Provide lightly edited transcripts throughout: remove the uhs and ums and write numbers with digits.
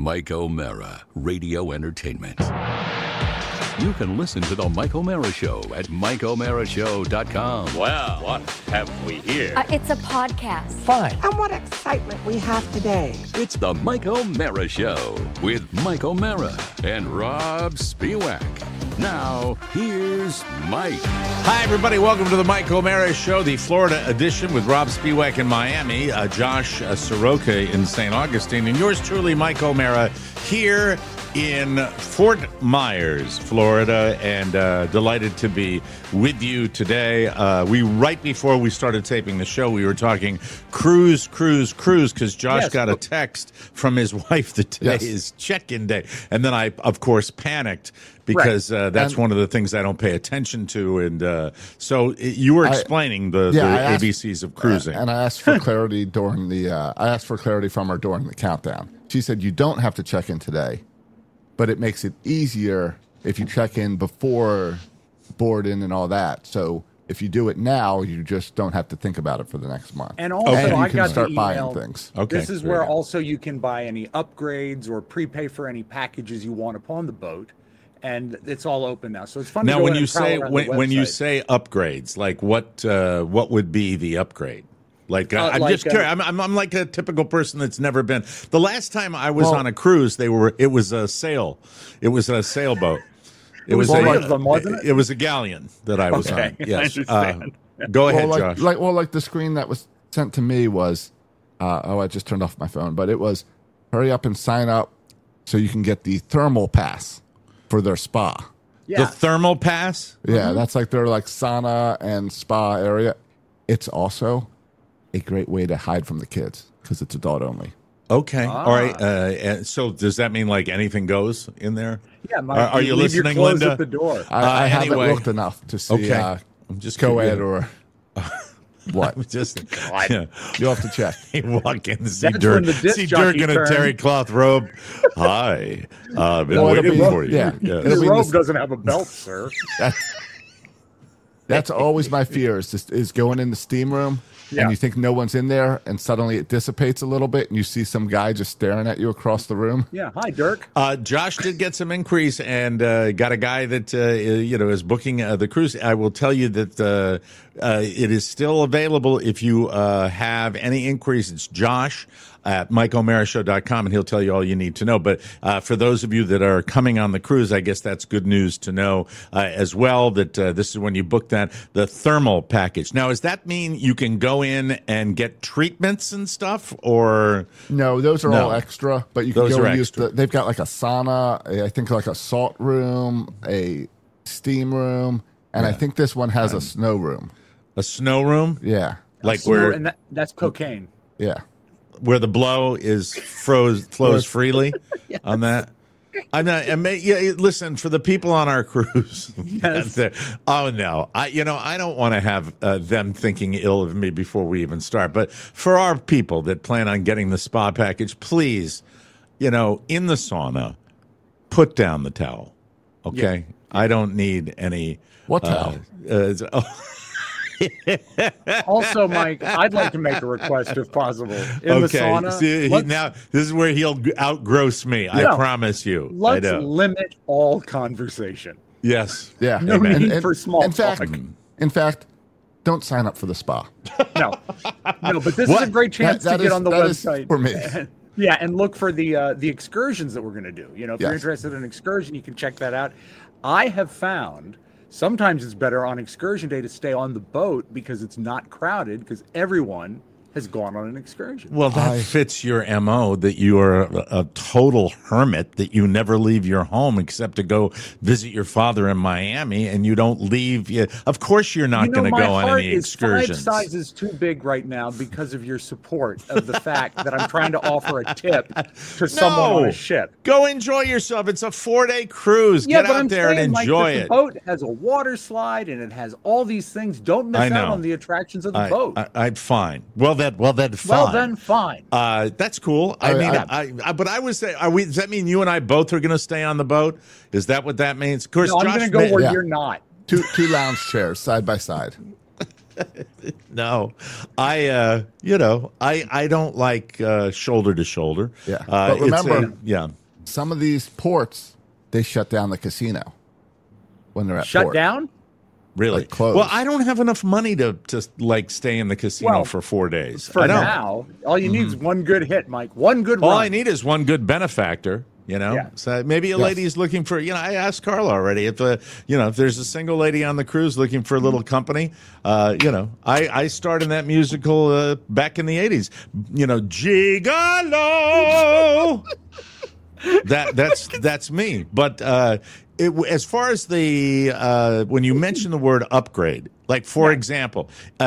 Mike O'Mara, Radio Entertainment. You can listen to The Mike O'Mara Show at MikeO'MaraShow.com. Well, what have we here? It's a podcast. Fine. And what excitement we have today. It's The Mike O'Mara Show with Mike O'Mara and Rob Spiewak. Now, here's Mike. Hi, everybody. Welcome to the Mike O'Mara Show, the Florida edition with Rob Spiewak in Miami, Josh Soroka in St. Augustine, and yours truly, Mike O'Mara, here in Fort Myers, Florida, and delighted to be with you today. Right before we started taping the show, we were talking cruise, because Josh got a text from his wife that today is check-in day. And then I, of course, panicked because that's one of the things I don't pay attention to. And so you were explaining the ABCs of cruising. And I asked for clarity during from her during the countdown. She said, you don't have to check in today, but it makes it easier if you check in before boarding and all that. So if you do it now, you just don't have to think about it for the next month. And also, I got start the buying email. things. Okay. This is where also you can buy any upgrades or prepay for any packages you want upon the boat. And it's all open now. So it's fun now, to go when in you and prowl say around the when you website. say upgrades, like what would be the upgrade? Like I'm just curious. I'm like a typical person that's never been. The last time I was on a cruise, it was a sail. It was a sailboat. It was a galleon that I was on. Yes. I understand. Go ahead, Josh. Like the screen that was sent to me was, I just turned off my phone, but it was, hurry up and sign up so you can get the thermal pass for their spa. The thermal pass? Yeah, that's like their sauna and spa area. It's also a great way to hide from the kids because it's adult only. Okay. All right. So does that mean like anything goes in there? Yeah. Are you leave your listening, clothes Linda? At the door. I haven't anyway. looked enough to see I'm just co-ed or what. Just You'll have to check. You walk in, see That's Dirk, when the disc jockey in a turn. terry cloth robe. Hi, I've been Well, it'll waiting be- for you. yeah. Yes. It'll be Your robe this- doesn't have a belt, sir. That's always my fear is going in the steam room and you think no one's in there and suddenly it dissipates a little bit and you see some guy just staring at you across the room. Yeah. Hi, Dirk. Josh did get some increase and got a guy that is booking the cruise. I will tell you that it is still available if you have any increase. It's Josh at MikeO'MaraShow.com, and he'll tell you all you need to know. But for those of you that are coming on the cruise, I guess that's good news to know as well, that this is when you book the thermal package. Now, does that mean you can go in and get treatments and stuff, or? No, those are all extra, but you can Those go are and use extra. they've got like a sauna, I think like a salt room, a steam room, and I think this one has a snow room. A snow room? Yeah. Like And that's cocaine. Yeah. where the blow flows freely on that. Listen, for the people on our cruise. Yes. Oh no, I don't want to have them thinking ill of me before we even start. But for our people that plan on getting the spa package, please, in the sauna, put down the towel. Okay, yeah. I don't need any. What towel? Also, Mike, I'd like to make a request if possible. In the sauna, see, now this is where he'll outgross me. I promise you. Let's limit all conversation. Yes. Yeah. No need for small talk. In fact, don't sign up for the spa. No, but this is a great chance to get on the website for me. Yeah, and look for the excursions that we're going to do. If you're interested in an excursion, you can check that out. I have found sometimes it's better on excursion day to stay on the boat because it's not crowded because everyone has gone on an excursion. Well, that fits your MO, that you are a total hermit, that you never leave your home except to go visit your father in Miami, and you don't leave. Of course you're not going to go on any excursions. My heart is 5 sizes too big right now because of your support of the fact that I'm trying to offer a tip to someone on a ship. Go enjoy yourself. It's a 4-day cruise. Get out there and enjoy it. The boat has a water slide, and it has all these things. Don't miss out on the attractions of the boat. I'm fine. Well, then fine. That's cool. But I would say, does that mean you and I both are going to stay on the boat? Is that what that means? Of course, no, I'm going to go where you're not. Two lounge chairs side by side. No, I don't like shoulder to shoulder. Yeah, but remember, yeah, some of these ports, they shut down the casino when they're at Shut port. down? Really? Like closed. Well, I don't have enough money to like stay in the casino for 4 days. For I don't. now, all you need is one good hit, Mike. One good All run. I need is one good benefactor. Yeah. So maybe a lady's looking for. I asked Carla already if if there's a single lady on the cruise looking for a little company. I starred in that musical back in the '80s. Gigolo. That's me. But as far as the when you mention the word upgrade, like for example,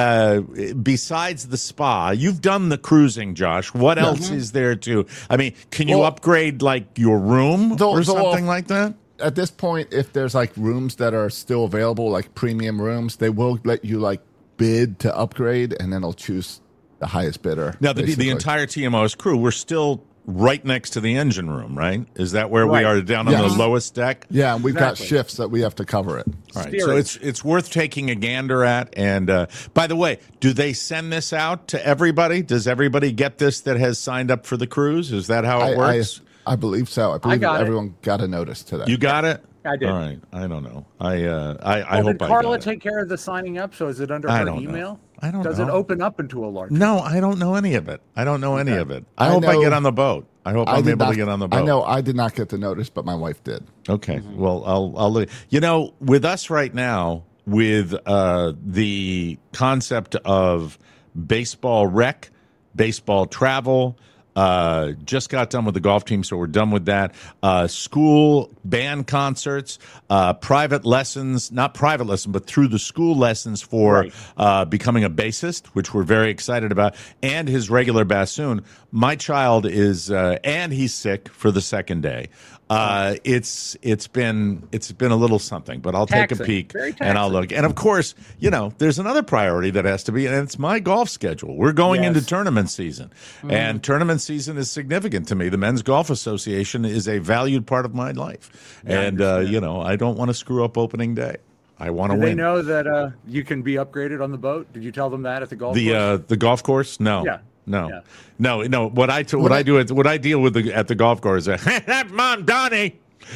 besides the spa, you've done the cruising, Josh. What else is there to? I mean, can you upgrade like your room or something like that? At this point, if there's like rooms that are still available, like premium rooms, they will let you like bid to upgrade, and then they'll choose the highest bidder. Now, the entire TMO's crew, we're still right next to the engine room, right? Is that where we are, down on the lowest deck? Yeah, and we've got shifts that we have to cover it. All right, so it's worth taking a gander at. And by the way, do they send this out to everybody? Does everybody get this that has signed up for the cruise? Is that how it works? I believe so. I believe everyone got a notice today. You got it? I did. All right. I don't know. I hope I got it. Did Carla take care of the signing up? So is it under her email? I don't know. Does it open up into a large? No, I don't know any of it. I hope I get on the boat. I hope I'm able to get on the boat. I know I did not get the notice, but my wife did. Okay. Well, I'll look. With us right now, with the concept of baseball rec, baseball travel, just got done with the golf team, so we're done with that. School band concerts, private lessons, not private lessons, but through the school lessons for becoming a bassist, which we're very excited about, and his regular bassoon. My child is, and he's sick for the second day. It's been a little something, but I'll take a peek and I'll look. And of course, there's another priority that has to be, and it's my golf schedule. We're going into tournament season, and tournament season is significant to me. The Men's Golf Association is a valued part of my life, and I don't want to screw up opening day. I want to win. Do they know that you can be upgraded on the boat? Did you tell them that at the golf course? The golf course? No. Yeah. No. What I deal with at the golf course is that Mondani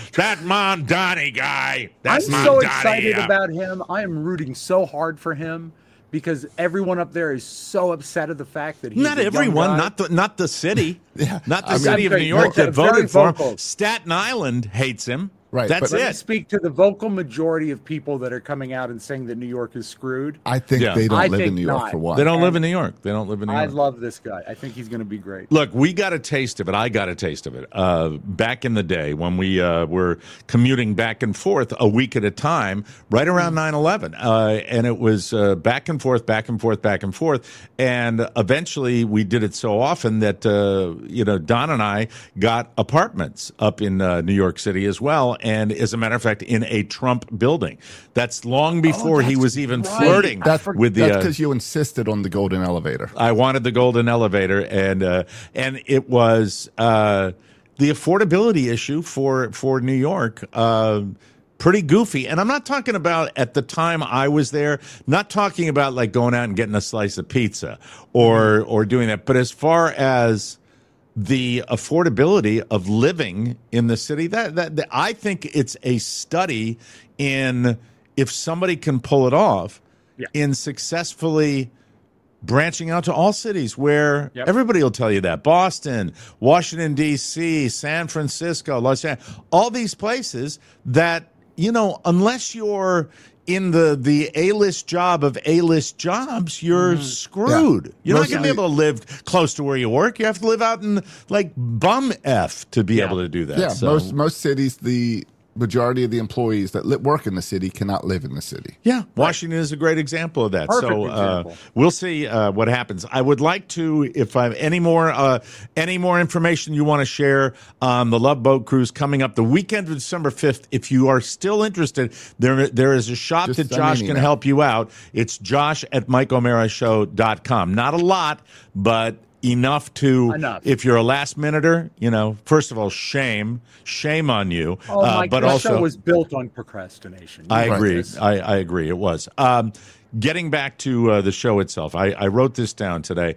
guy. That's I'm so excited about him. I am rooting so hard for him because everyone up there is so upset at the fact that he's not everyone, not the city, not the city of New York that voted for him. Staten Island hates him. Right, that's but it. I speak to the vocal majority of people that are coming out and saying that New York is screwed. I think they don't live in New York for one. They don't live in New York. I love this guy. I think he's going to be great. Look, we got a taste of it. I got a taste of it back in the day when we were commuting back and forth a week at a time, right around 9/11, and it was back and forth, back and forth, back and forth, and eventually we did it so often that Don and I got apartments up in New York City as well. And as a matter of fact, in a Trump building. That's long before he was even flirting with the. That's because you insisted on the golden elevator. I wanted the golden elevator, and it was the affordability issue for New York. Pretty goofy. And I'm not talking about at the time I was there, not talking about like going out and getting a slice of pizza or doing that. But as far as the affordability of living in the city, that I think it's a study in if somebody can pull it off in successfully branching out to all cities where everybody will tell you that. Boston, Washington, D.C., San Francisco, Los Angeles, all these places that, unless you're in the A-list job of A-list jobs, you're screwed. Yeah. You're not going to be able to live close to where you work. You have to live out in like bum F to be able to do that. Yeah, so. most cities, the majority of the employees that work in the city cannot live in the city. Yeah, Washington is a great example of that. Perfect so example. We'll see what happens. I would like to, if I have any more information you want to share on the Love Boat Cruise coming up the weekend of December 5th, if you are still interested, there is a shop that Josh can help you out. It's josh@MikeO'MaraShow.com. Not a lot, but enough if you're a last minuter, first of all, shame on you. Oh, but also show was built on procrastination. I agree. I agree. It was. Getting back to the show itself, I wrote this down today.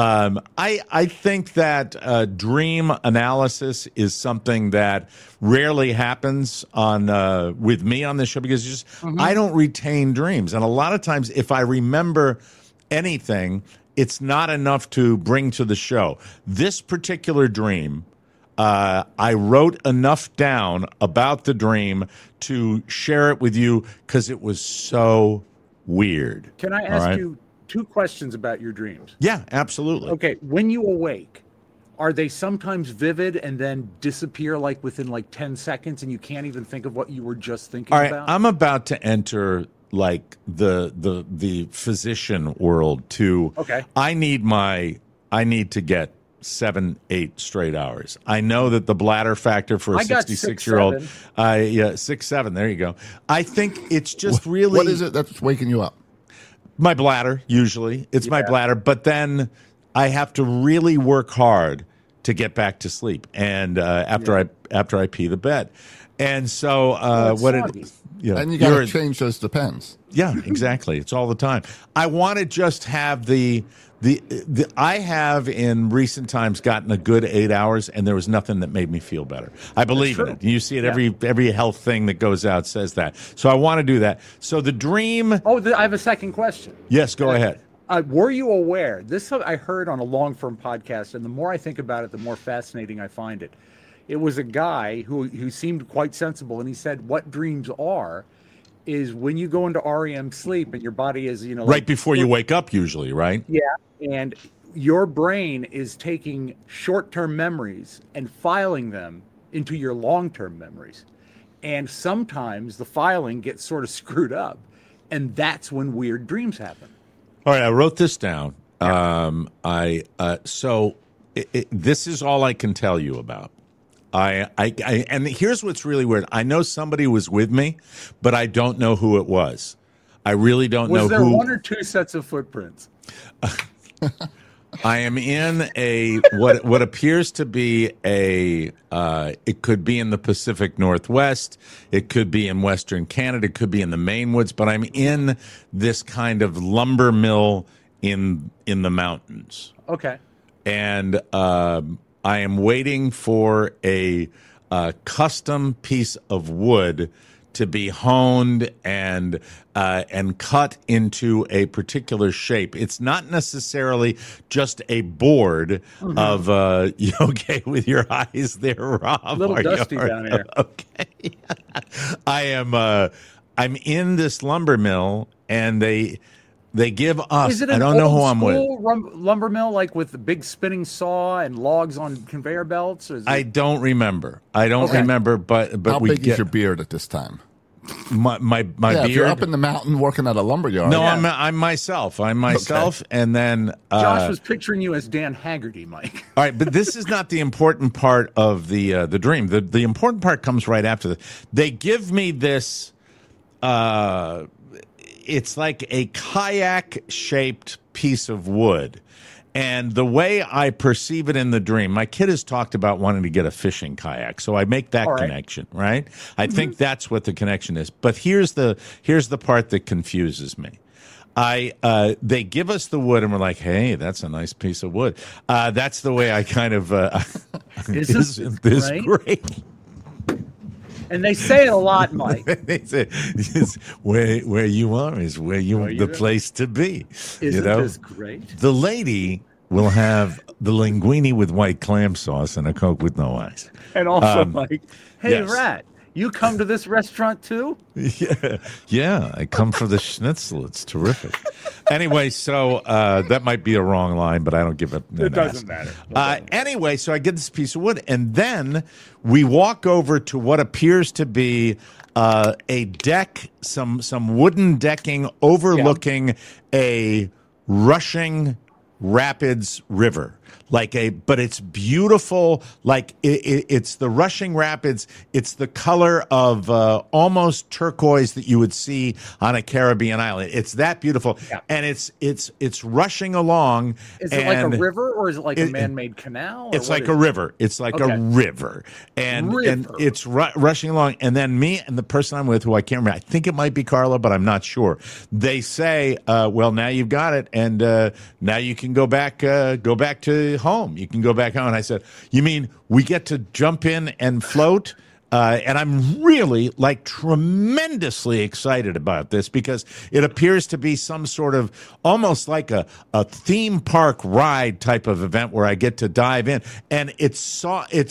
I think that dream analysis is something that rarely happens with me on this show because I don't retain dreams, and a lot of times if I remember anything, it's not enough to bring to the show. This particular dream, I wrote enough down about the dream to share it with you because it was so weird. Can I ask you 2 questions about your dreams? Yeah, absolutely. Okay, when you awake, are they sometimes vivid and then disappear within 10 seconds and you can't even think of what you were just thinking about? I'm about to enter the physician world too. Okay. I need to get 7-8 straight hours. I know that the bladder factor for a 66-year-old 6-7, there you go. I think it's just really, what is it that's waking you up? My bladder, usually. It's my bladder, but then I have to really work hard to get back to sleep and after I pee the bed. And so and you got to change those Depends. Yeah, exactly. It's all the time. I want to just have I have in recent times gotten a good 8 hours, and there was nothing that made me feel better. I believe in it. You see it every health thing that goes out says that. So I want to do that. So the dream. Oh, I have a second question. Yes, go ahead. Were you aware? This I heard on a Long Form podcast, and the more I think about it, the more fascinating I find it. It was a guy who seemed quite sensible, and he said, "What dreams are is when you go into REM sleep and your body is, right before you wake up, usually, right? Yeah, and your brain is taking short-term memories and filing them into your long-term memories, and sometimes the filing gets sort of screwed up, and that's when weird dreams happen." All right, I wrote this down. This is all I can tell you about. And here's what's really weird. I know somebody was with me, but I don't know who it was. I really don't know who. Was there 1 or 2 sets of footprints? I am in what appears to be it could be in the Pacific Northwest, it could be in Western Canada, it could be in the Maine woods, but I'm in this kind of lumber mill in the mountains. Okay. And I am waiting for a custom piece of wood to be honed and cut into a particular shape. It's not necessarily just a board of you okay with your eyes there, Rob? A little dusty down here. Okay. I'm in this lumber mill, and they give us. Is it I don't know who I'm with. Lumber mill, with the big spinning saw and logs on conveyor belts? Or I don't remember. Remember, but how big is your beard at this time? My beard. If you're up in the mountain working at a lumber yard. No, I'm myself. Okay. And then Josh was picturing you as Dan Haggerty, Mike. All right, but this is not the important part of the dream. The important part comes right after this. They give me this. It's like a kayak-shaped piece of wood. And the way I perceive it in the dream, my kid has talked about wanting to get a fishing kayak, so I make that connection, right? I think that's what the connection is. But here's the part that confuses me. They give us the wood, and we're like, "Hey, that's a nice piece of wood." That's the way I kind of. Isn't this great? And they say it a lot, Mike. They say, where you are is where the place to be. Isn't this great? The lady will have the linguine with white clam sauce and a Coke with no ice. And also, Mike, hey, yes. Rat, you come to this restaurant too? Yeah, I come for the schnitzel. It's terrific. Anyway, so that might be a wrong line, but I don't give it. It doesn't matter. Anyway, so I get this piece of wood, and then we walk over to what appears to be a deck, some wooden decking overlooking a rushing rapids river. but it's beautiful. Like it's the rushing rapids. It's the color of almost turquoise that you would see on a Caribbean island. It's that beautiful, and it's rushing along. Is it like a river, or is it like a man-made canal? It's like a river. It's like a river, and it's rushing along. And then me and the person I'm with, who I can't remember, I think it might be Carla, but I'm not sure. They say, "Well, now you've got it, and now you can go back to home. You can go back home." And I said, "You mean we get to jump in and float?" And I'm really tremendously excited about this because it appears to be some sort of almost like a theme park ride type of event where I get to dive in, and it's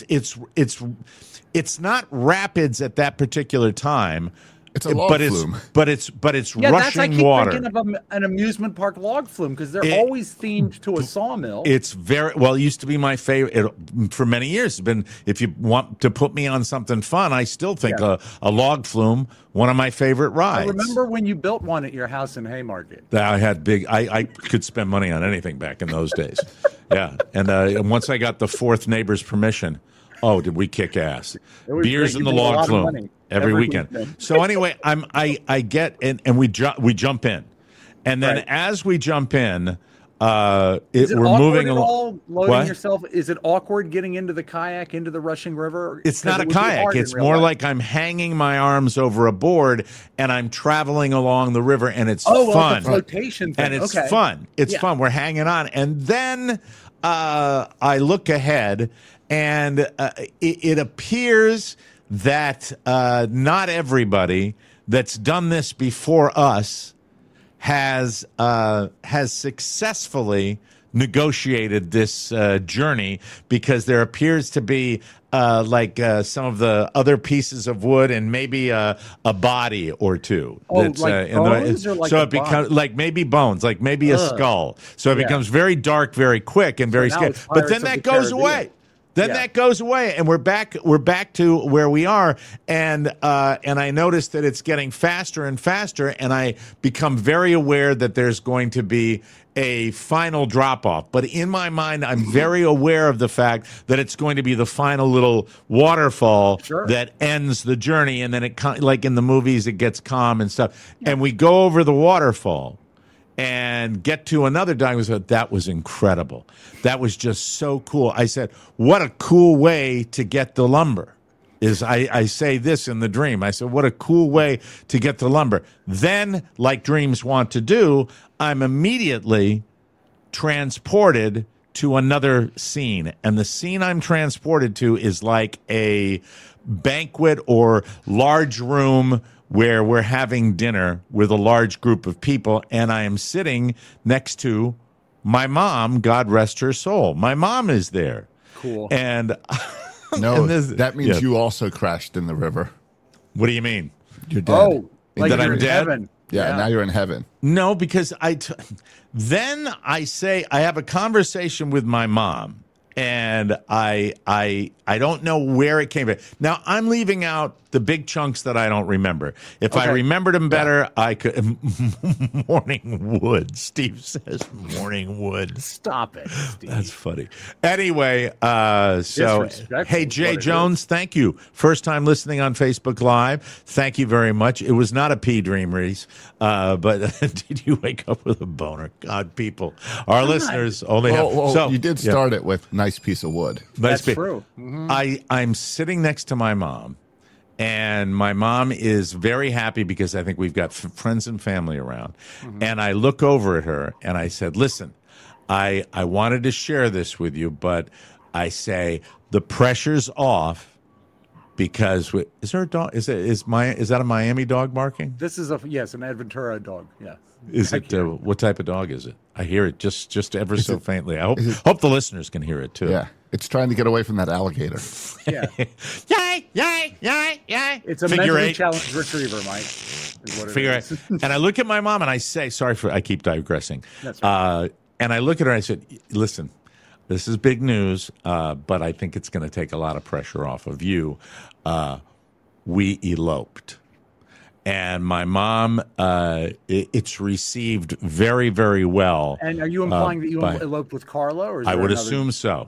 not rapids at that particular time. It's a log flume. But it's rushing I keep water. Thinking of an amusement park log flume because they're always themed to a sawmill. It's it used to be my favorite for many years. It's been, if you want to put me on something fun, I still think a log flume, one of my favorite rides. I remember when you built one at your house in Haymarket. I had I could spend money on anything back in those days. Yeah, and once I got the fourth neighbor's permission, oh, did we kick ass? Beers in the log flume every weekend. So anyway, I get in, and we jump in, and then as we jump in, we're moving along. Loading yourself, is it awkward getting into the kayak into the rushing river? It's not a kayak. It's more like I'm hanging my arms over a board and I'm traveling along the river, and it's fun. Like a flotation thing. And it's fun. It's fun. We're hanging on, and then I look ahead, and it appears that not everybody that's done this before us has successfully negotiated this journey, because there appears to be some of the other pieces of wood and maybe a body or two. Bones, or so it becomes like maybe bones, like maybe a skull. So it becomes very dark, very quick, and very scary. But then that goes away. That goes away, and we're back to where we are, and I notice that it's getting faster and faster, and I become very aware that there's going to be a final drop-off. But in my mind, I'm very aware of the fact that it's going to be the final little waterfall that ends the journey, and then it, like in the movies, it gets calm and stuff. Yeah. And we go over the waterfall and get to another dog who said, "That was incredible. That was just so cool." I said, "What a cool way to get the lumber." I say this in the dream. I said, "What a cool way to get the lumber." Then, like dreams want to do, I'm immediately transported to another scene. And the scene I'm transported to is like a banquet or large room where we're having dinner with a large group of people, and I am sitting next to my mom, God rest her soul. My mom is there. Cool. And no, that means you also crashed in the river. What do you mean? You're dead. Oh, like that you're I'm in dead? Heaven. Yeah, now you're in heaven. No, because then I say I have a conversation with my mom, and I don't know where it came from. Now, I'm leaving out the big chunks that I don't remember. If I remembered them better, I could. Morning wood, Steve says. Morning wood. Stop it, Steve. That's funny. Anyway, hey, Jay Jones, thank you. First time listening on Facebook Live. Thank you very much. It was not a pee dream, Reese, but did you wake up with a boner? God, people. Our listeners only have. So you did start it with nice piece of wood. That's true. Mm-hmm. I'm sitting next to my mom, and my mom is very happy because I think we've got friends and family around. Mm-hmm. And I look over at her and I said, "Listen, I wanted to share this with you, but I say the pressure's off because is there a dog? Is that a Miami dog barking? This is an Adventura dog. Yeah. Is it what type of dog is it? I hear it just ever so faintly. I hope the listeners can hear it too. Yeah, it's trying to get away from that alligator. Yeah. Yay! It's a mentally challenged retriever, Mike. Is what Figure it is. And I look at my mom and I say, I keep digressing. That's right. And I look at her and I said, "Listen, this is big news, but I think it's going to take a lot of pressure off of you. We eloped." And my mom, it's received very, very well. And are you implying that you eloped with Carla? Or is I there would another... assume so.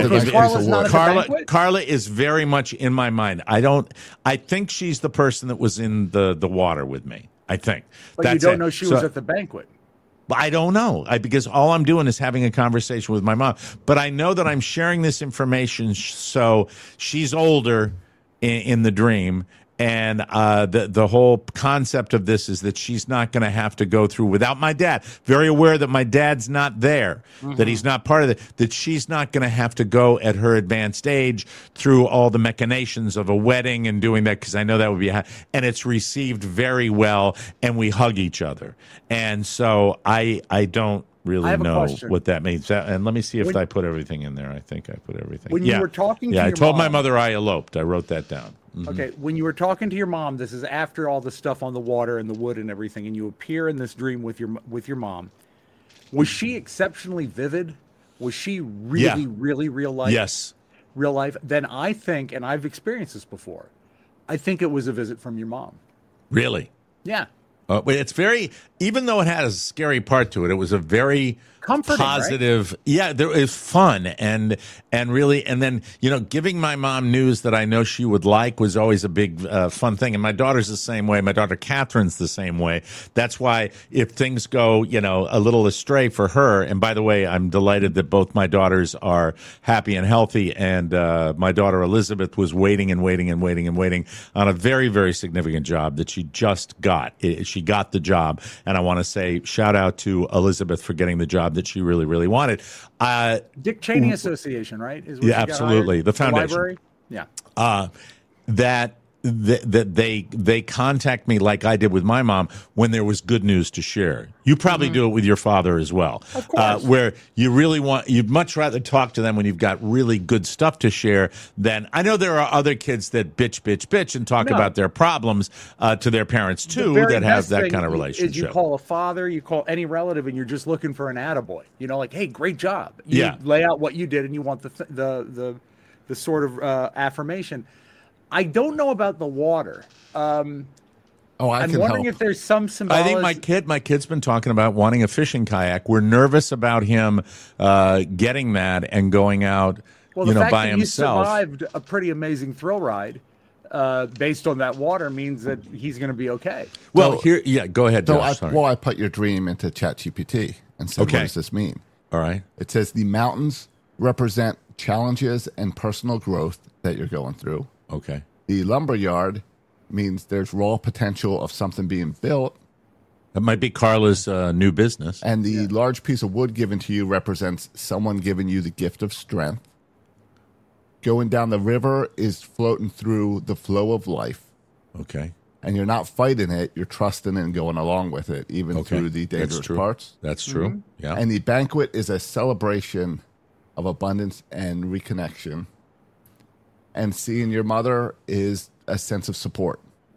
Carla is very much in my mind. I think she's the person that was in the water with me. I think. But you don't know she was at the banquet. I don't know because all I'm doing is having a conversation with my mom. But I know that I'm sharing this information so she's older in the dream. And the whole concept of this is that she's not going to have to go through without my dad. Very aware that my dad's not there, that he's not part of it, that she's not going to have to go at her advanced age through all the machinations of a wedding and doing that, because I know that would be and it's received very well, and we hug each other. And so I don't really know what that means. And let me see if I put everything in there. I think I put everything. When you were talking to your I told mom, my mother I eloped. I wrote that down. Mm-hmm. Okay, when you were talking to your mom, this is after all the stuff on the water and the wood and everything, and you appear in this dream with your mom. Was she exceptionally vivid? Was she really real life? Yes. Real life? Then I think, and I've experienced this before, I think it was a visit from your mom. Really? Yeah. But it's very, even though it had a scary part to it, it was a very comforting, positive. Right? Yeah, there is fun and really, and then giving my mom news that I know she would like was always a big fun thing. And my daughter's the same way. My daughter Catherine's the same way. That's why if things go a little astray for her, and by the way, I'm delighted that both my daughters are happy and healthy. And my daughter Elizabeth was waiting on a very, very significant job that she just got. She got the job, and I want to say shout out to Elizabeth for getting the job that she really, really wanted. Dick Cheney Association, right? Yeah, absolutely. The foundation. Library? Yeah. That they contact me like I did with my mom when there was good news to share. You probably do it with your father as well. Of course. Where you'd much rather talk to them when you've got really good stuff to share than, I know there are other kids that bitch and talk about their problems to their parents too, that have that kind of relationship. Is you call a father, you call any relative, and you're just looking for an attaboy. Like, hey, great job. You lay out what you did, and you want the sort of affirmation. I don't know about the water. I'm wondering if there's some symbolism. I think my kid's been talking about wanting a fishing kayak. We're nervous about him getting that and going out, by himself. That he survived a pretty amazing thrill ride based on that water means that he's going to be okay. Well, go ahead, Josh. I put your dream into ChatGPT and said, what does this mean? All right. It says the mountains represent challenges and personal growth that you're going through. Okay. The lumberyard means there's raw potential of something being built. That might be Carla's new business. And the large piece of wood given to you represents someone giving you the gift of strength. Going down the river is floating through the flow of life. Okay. And you're not fighting it. You're trusting and going along with it, even through the dangerous parts. That's true. Mm-hmm. Yeah. And the banquet is a celebration of abundance and reconnection. And seeing your mother is a sense of support.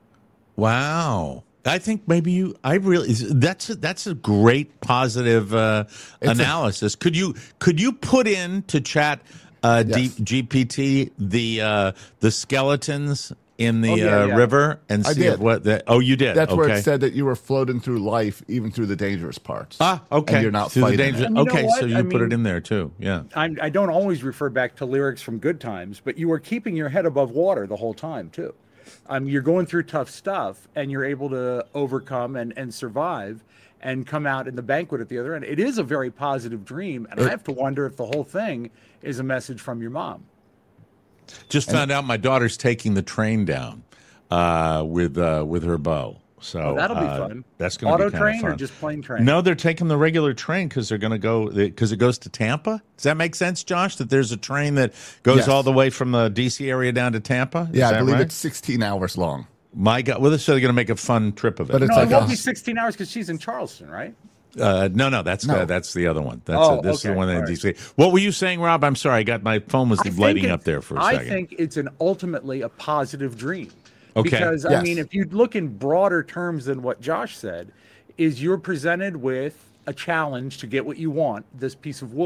Wow. I think maybe that's a great positive analysis. Could you put into chat GPT the skeletons in the river and see what you did? That's where it said that you were floating through life, even through the dangerous parts. Okay. And you're not fighting it. Okay, so you put it in there too. Yeah. I don't always refer back to lyrics from Good Times, but you were keeping your head above water the whole time too. You're going through tough stuff, and you're able to overcome and survive and come out in the banquet at the other end. It is a very positive dream, and I have to wonder if the whole thing is a message from your mom. Just found out my daughter's taking the train down with her beau. So that'll be fun. That's going to be kind of fun. Auto train or just plain train? No, they're taking the regular train because they're going to go because it goes to Tampa. Does that make sense, Josh? That there's a train that goes all the way from the D.C. area down to Tampa? Yeah, I believe it's 16 hours long. My God, well, so they're going to make a fun trip of it. But it's it won't be 16 hours because she's in Charleston, right? No, that's the other one. This is the one in DC. What were you saying, Rob? I'm sorry, my phone was lighting up there for a second. I think it's ultimately a positive dream. Okay. Because I mean, if you look in broader terms than what Josh said, is you're presented with a challenge to get what you want, this piece of wood,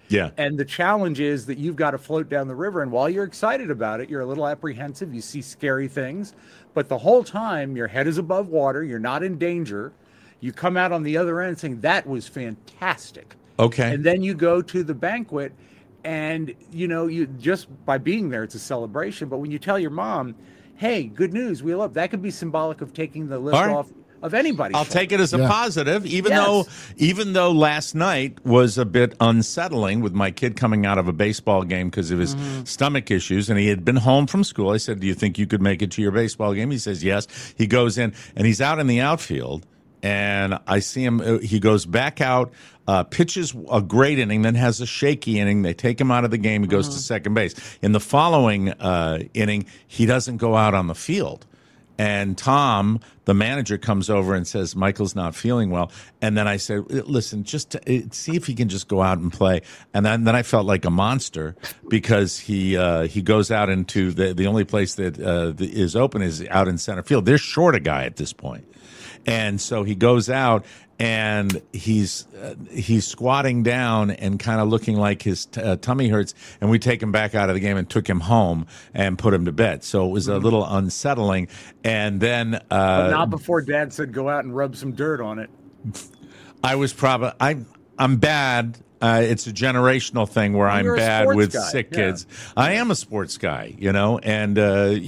Yeah. And the challenge is that you've got to float down the river. And while you're excited about it, you're a little apprehensive. You see scary things. But the whole time, your head is above water. You're not in danger. You come out on the other end saying, that was fantastic. Okay. And then you go to the banquet, and, you just by being there, it's a celebration. But when you tell your mom, hey, good news, we love, that could be symbolic of taking the lift off of anybody. I'll take it as a positive, even though last night was a bit unsettling with my kid coming out of a baseball game because of his stomach issues, and he had been home from school. I said, do you think you could make it to your baseball game? He says, yes. He goes in, and he's out in the outfield, and I see him. He goes back out, pitches a great inning, then has a shaky inning. They take him out of the game. He goes to second base. In the following inning, he doesn't go out on the field. And Tom, the manager, comes over and says, Michael's not feeling well. And then I said, listen, just see if he can just go out and play. And then I felt like a monster because he goes out into the only place that is open is out in center field. They're short a guy at this point. And so he goes out and he's squatting down and kind of looking like his tummy hurts. And we take him back out of the game and took him home and put him to bed. So it was a little unsettling. And then but not before Dad said go out and rub some dirt on it. I was probably I'm bad. It's a generational thing where I'm bad with sick kids. I am a sports guy, and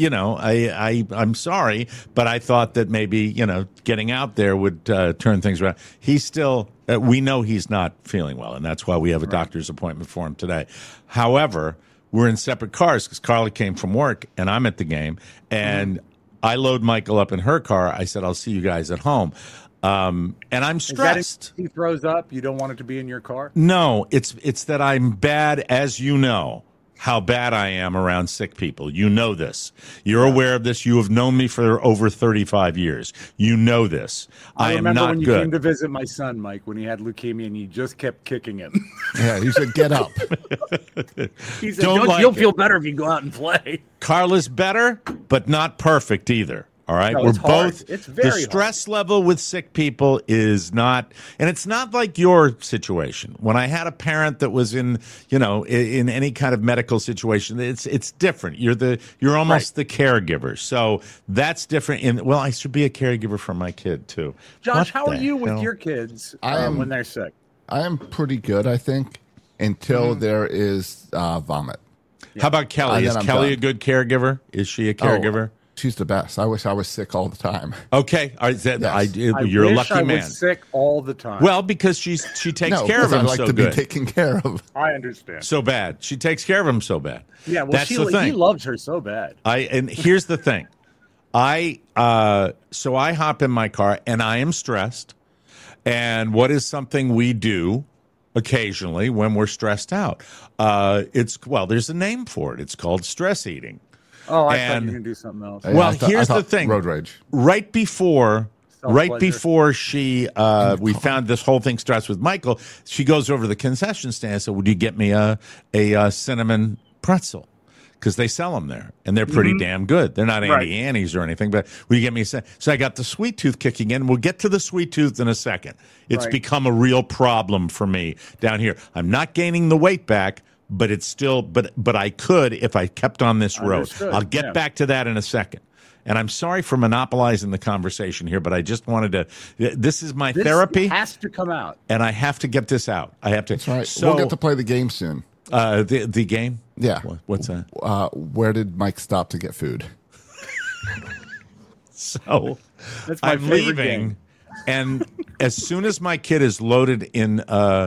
I'm sorry, but I thought that maybe getting out there would turn things around. He's still. We know he's not feeling well, and that's why we have a doctor's appointment for him today. However, we're in separate cars because Carla came from work and I'm at the game, and I load Michael up in her car. I said, I'll see you guys at home. And I'm stressed. He throws up. You don't want it to be in your car? No, it's that I'm bad, as you know, how bad I am around sick people. You know this. You're aware of this. You have known me for over 35 years. You know this. I am not good. I remember when you came to visit my son, Mike, when he had leukemia and you just kept kicking him. Yeah, you said, get up. He said, you'll feel better if you go out and play. Carla's better, but not perfect either. All right, no, we're both. It's very the stress level with sick people is not, and it's not like your situation. When I had a parent that was in any kind of medical situation, it's different. You're almost the caregiver, so that's different. I should be a caregiver for my kid too. Josh, how are you with your kids when they're sick? I am pretty good, I think, until there is vomit. Yeah. How about Kelly? Is Kelly a good caregiver? Is she a caregiver? She's the best. I wish I was sick all the time. Okay, you're a lucky man. I was sick all the time. Well, because she takes care of him I like to be taken care of. I understand. So bad. She takes care of him so bad. Yeah, well, that's the thing. He loves her so bad. And here's the thing. So I hop in my car and I am stressed. And what is something we do occasionally when we're stressed out? There's a name for it. It's called stress eating. Oh, I thought you were going to do something else. Well, here's the thing. Road rage. Right before she, we found this whole thing starts with Michael, she goes over to the concession stand and said, would you get me a cinnamon pretzel? Because they sell them there, and they're pretty damn good. They're not Auntie Annie's or anything, but will you get me a cinnamon? So I got the sweet tooth kicking in. We'll get to the sweet tooth in a second. It's become a real problem for me down here. I'm not gaining the weight back, but it's still, but I could if I kept on this road. Understood. I'll get back to that in a second. And I'm sorry for monopolizing the conversation here, but I just wanted to. This is my therapy. This has to come out, and I have to get this out. I have to. That's right. So, we'll get to play the game soon. The game? Yeah. What's that? Where did Mike stop to get food? So that's my I'm leaving, game. And as soon as my kid is loaded into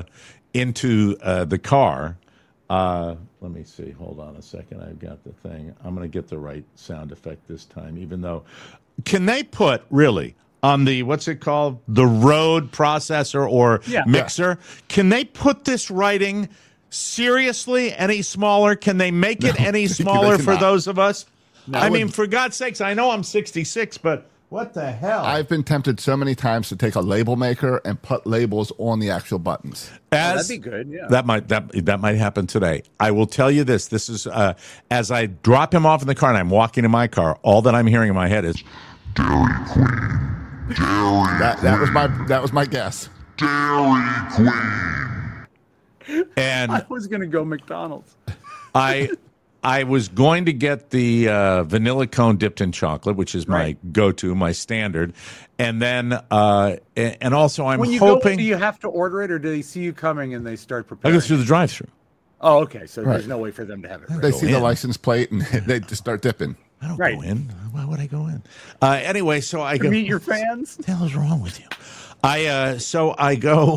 the car. Let me see. Hold on a second. I've got the thing. I'm going to get the right sound effect this time, even though. Can they put, really, on the, what's it called? The road processor or mixer? Yeah. Can they put this writing seriously any smaller? Can they make it any smaller for those of us? No, I mean, for God's sakes, I know I'm 66, but what the hell? I've been tempted so many times to take a label maker and put labels on the actual buttons. That'd be good. Yeah, that might happen today. I will tell you this. This is as I drop him off in the car and I'm walking in my car. All that I'm hearing in my head is Dairy Queen. That was my guess. Dairy Queen. And I was going to go McDonald's. I was going to get the vanilla cone dipped in chocolate, which is my go-to, my standard, and then and also I'm when you hoping. Go, do you have to order it, or do they see you coming and they start I preparing? go through the drive-through. Oh, okay. So there's no way for them to have it. They see the license plate and they just start dipping. I don't go in. Why would I go in? Anyway, so I go meet your fans. What the hell is wrong with you? I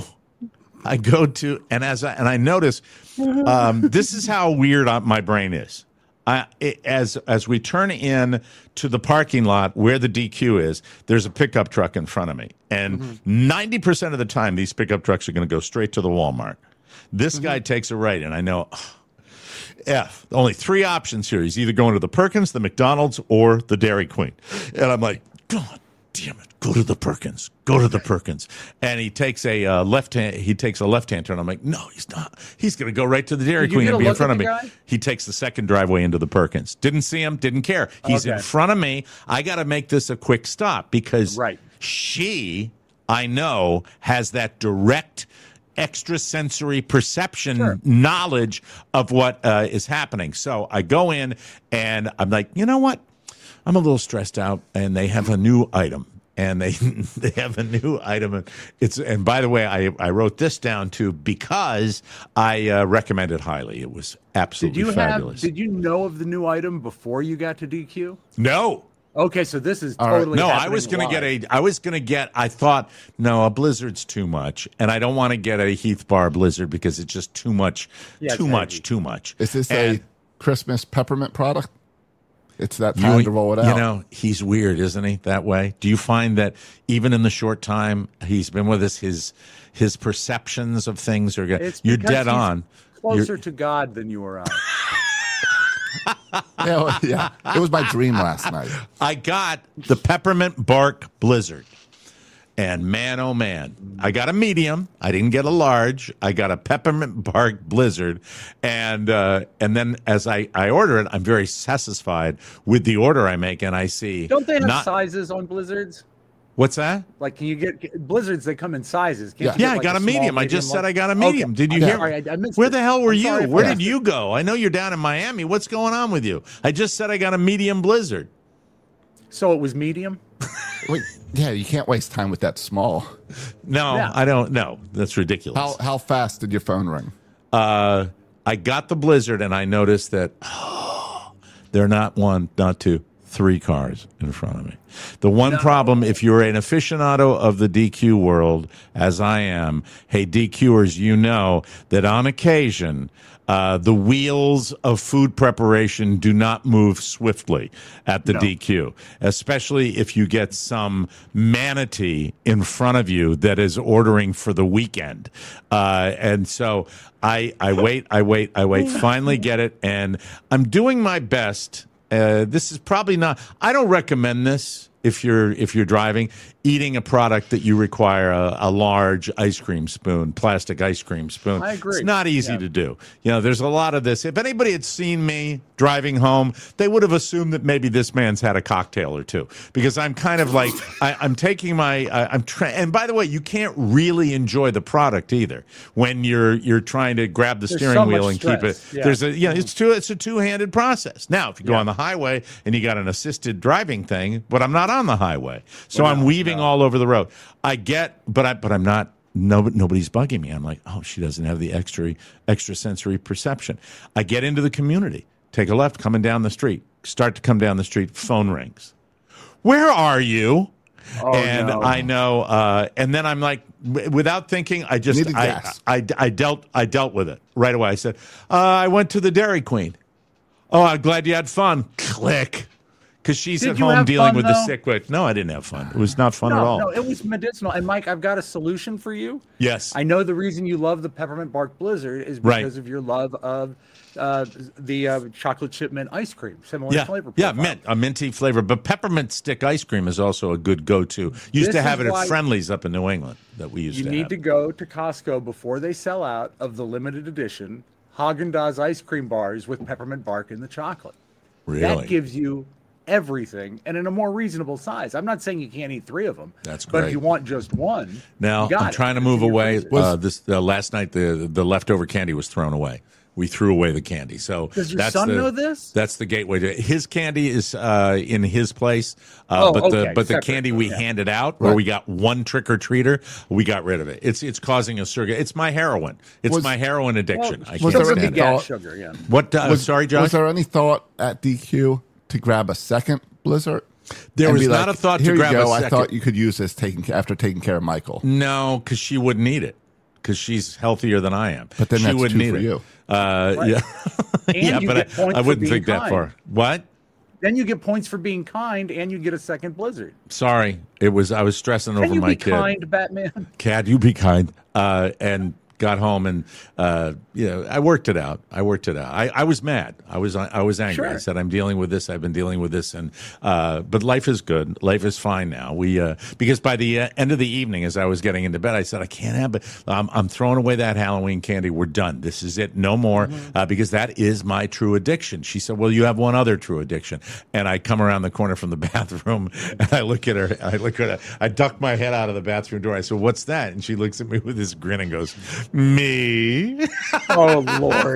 go to and I notice this is how weird my brain is. As we turn in to the parking lot where the DQ is, there's a pickup truck in front of me, and 90% of the time these pickup trucks are going to go straight to the Walmart. This guy takes a right, and I know. Only 3 options here. He's either going to the Perkins, the McDonald's, or the Dairy Queen. And I'm like, God damn it, go to the Perkins. Go to the Perkins. And he takes a left-hand turn. I'm like, no, he's not. He's going to go right to the Dairy Queen and be in front of me. Guy? He takes the second driveway into the Perkins. Didn't see him, didn't care. He's in front of me. I got to make this a quick stop because she, I know, has that direct extrasensory perception knowledge of what is happening. So I go in and I'm like, you know what? I'm a little stressed out, and they have a new item. And they have a new item. And by the way, I wrote this down too because I recommend it highly. It was absolutely fabulous. Did you know of the new item before you got to DQ? No. Okay, so this is totally no. I was going to get. I thought a Blizzard's too much, and I don't want to get a Heath Bar Blizzard because it's just too much. Too much. Is this a Christmas peppermint product? It's that time to roll it out. You know, he's weird, isn't he? That way. Do you find that even in the short time he's been with us, his perceptions of things are good? You're dead on. Closer to God than you or I. Yeah, it was my dream last night. I got the peppermint bark Blizzard, and man, oh man, I got a medium. I didn't get a large. I got a peppermint bark Blizzard, and then as I order it, I'm very satisfied with the order I make, and I see. Don't they have sizes on Blizzards? What's that? Like, can you get Blizzards? They come in sizes. I got a medium. I just said I got a medium. Okay. Did you hear? Sorry, I missed Where the hell were you? Where did you? You go? I know you're down in Miami. What's going on with you? I just said I got a medium Blizzard. So it was medium? Wait, you can't waste time with that small. No, I don't. No, that's ridiculous. How fast did your phone ring? I got the Blizzard, and I noticed that they're not 1, not 2, 3 cars in front of me. The one problem, if you're an aficionado of the DQ world, as I am, hey, DQers, you know that on occasion, the wheels of food preparation do not move swiftly at the DQ, especially if you get some manatee in front of you that is ordering for the weekend. And so I wait, finally get it, and I'm doing my best. This is probably not. I don't recommend this if you're driving, eating a product that you require a large ice cream spoon, plastic ice cream spoon. I agree. It's not easy to do. You know, there's a lot of this. If anybody had seen me driving home, they would have assumed that maybe this man's had a cocktail or two, because I'm kind of like I'm taking my and by the way, you can't really enjoy the product either when you're trying to grab the steering wheel and keep it. Yeah. There's it's a two-handed process. Now, if you go on the highway and you got an assisted driving thing, but I'm not on the highway, so I'm weaving all over the road. I get, but I'm not. Nobody's bugging me. I'm like, oh, she doesn't have the extrasensory perception. I get into the community, take a left, coming down the street, start to come down the street, phone rings. Where are you? I know, and then I'm like, without thinking, I just I dealt with it right away. I said, I went to the Dairy Queen. Oh, I'm glad you had fun. Click. Because she's at home dealing with the sick. No, I didn't have fun. It was not fun at all. No, it was medicinal. And Mike, I've got a solution for you. Yes. I know the reason you love the peppermint bark Blizzard is because of your love of the chocolate chip mint ice cream. Similar flavor profile. Yeah, a minty flavor. But peppermint stick ice cream is also a good go-to. Used to have it at Friendly's up in New England that we used to have. You need to go to Costco before they sell out of the limited edition Haagen-Dazs ice cream bars with peppermint bark in the chocolate. Really? That gives you everything and in a more reasonable size. I'm not saying you can't eat 3 of them. That's great. But if you want just one, now I'm trying to move away. Last night the leftover candy was thrown away. We threw away the candy. So does your son know this? That's the gateway to his candy is in his place. But the candy we handed out, where we got one trick or treater, we got rid of it. It's causing a surrogate. It's my heroin. My heroin addiction. Well, was there any thought? Sugar, yeah. What? Sorry, Josh. Was there any thought at DQ to grab a second Blizzard? There was not a thought to grab a second. I thought you could use this after taking care of Michael. No, because she wouldn't eat it. Because she's healthier than I am. But then she that's wouldn't two eat for it. You. Yeah. And but I wouldn't think that far. What? Then you get points for being kind, and you get a second Blizzard. Sorry, I was stressing over my kid. Can you be kind, Batman? Cat, you be kind. And got home and I worked it out. I was mad. I was angry. Sure. I said, I'm dealing with this. I've been dealing with this, and but life is good. Life is fine now. Because by the end of the evening, as I was getting into bed, I said, I can't have it. I'm throwing away that Halloween candy. We're done. This is it. No more. Because that is my true addiction. She said, well, you have one other true addiction. And I come around the corner from the bathroom and I look at her. I duck my head out of the bathroom door. I said, what's that? And she looks at me with this grin and goes, me. Oh, Lord.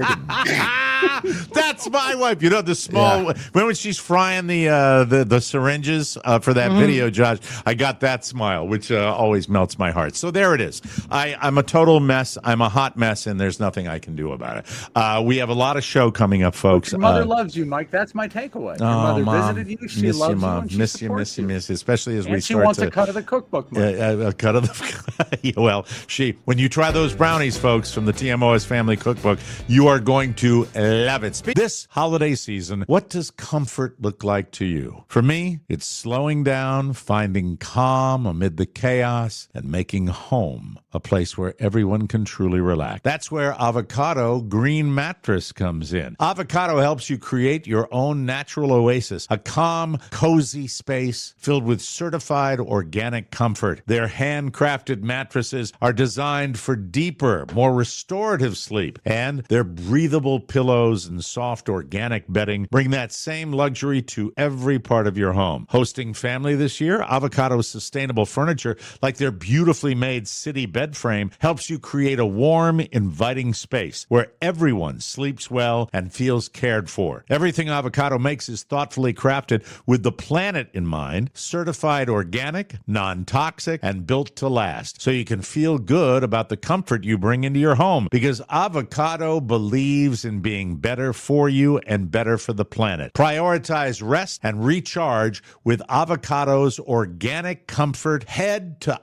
That's my wife. You know, the small, when she's frying the syringes for that video, Josh, I got that smile, which always melts my heart. So there it is. I'm a total mess. I'm a hot mess, and there's nothing I can do about it. We have a lot of show coming up, folks. Your mother loves you, Mike. That's my takeaway. Your mother Mom, visited you. She loves you, Mom. Miss you, especially as and we she start wants a cut of the cookbook, Mike. A cut of the well, when you try those brownies, folks, from the TMOS Family Cookbook, you are going to love it. This holiday season, what does comfort look like to you? For me, it's slowing down, finding calm amid the chaos, and making home a place where everyone can truly relax. That's where Avocado Green Mattress comes in. Avocado helps you create your own natural oasis, a calm, cozy space filled with certified organic comfort. Their handcrafted mattresses are designed for deeper, more restorative sleep, and their breathable pillows and soft organic bedding bring that same luxury to every part of your home. Hosting family this year, Avocado's sustainable furniture, like their beautifully made city bed frame, helps you create a warm, inviting space where everyone sleeps well and feels cared for. Everything Avocado makes is thoughtfully crafted with the planet in mind, certified organic, non-toxic, and built to last, so you can feel good about the comfort you bring into your home, because Avocado believes in being better for you and better for the planet. Prioritize rest and recharge with Avocado's organic comfort. Head to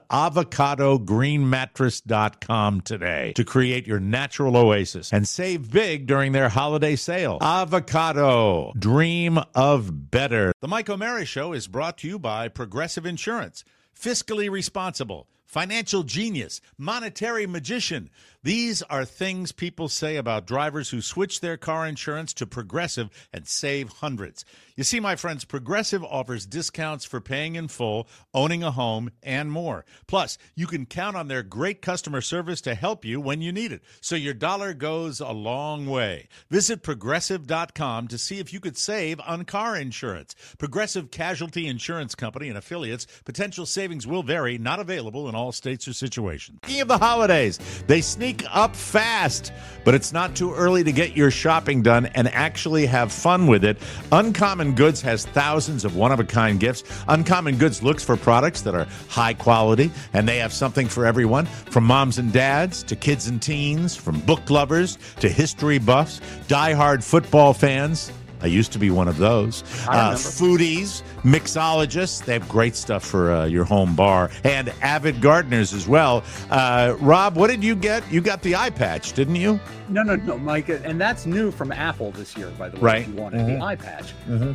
avocadogreenmattress.com today to create your natural oasis and save big during their holiday sale. Avocado, dream of better. The Mike O'Mara Show is brought to you by Progressive Insurance. Fiscally responsible, financial genius, monetary magician. These are things people say about drivers who switch their car insurance to Progressive and save hundreds. You see, my friends, Progressive offers discounts for paying in full, owning a home, and more. Plus, you can count on their great customer service to help you when you need it, so your dollar goes a long way. Visit Progressive.com to see if you could save on car insurance. Progressive Casualty Insurance Company and affiliates. Potential savings will vary, not available in all states or situations. Speaking of the holidays, they sneak up fast, but it's not too early to get your shopping done and actually have fun with it. Uncommon Goods has thousands of one-of-a-kind gifts. Uncommon Goods looks for products that are high quality, and they have something for everyone, from moms and dads to kids and teens, from book lovers to history buffs, diehard football fans. I used to be one of those. Foodies, mixologists. They have great stuff for your home bar, and avid gardeners as well. Rob, what did you get? You got the eye patch, didn't you? No, Mike, and that's new from Apple this year, by the way. Right. If you wanted the eye patch.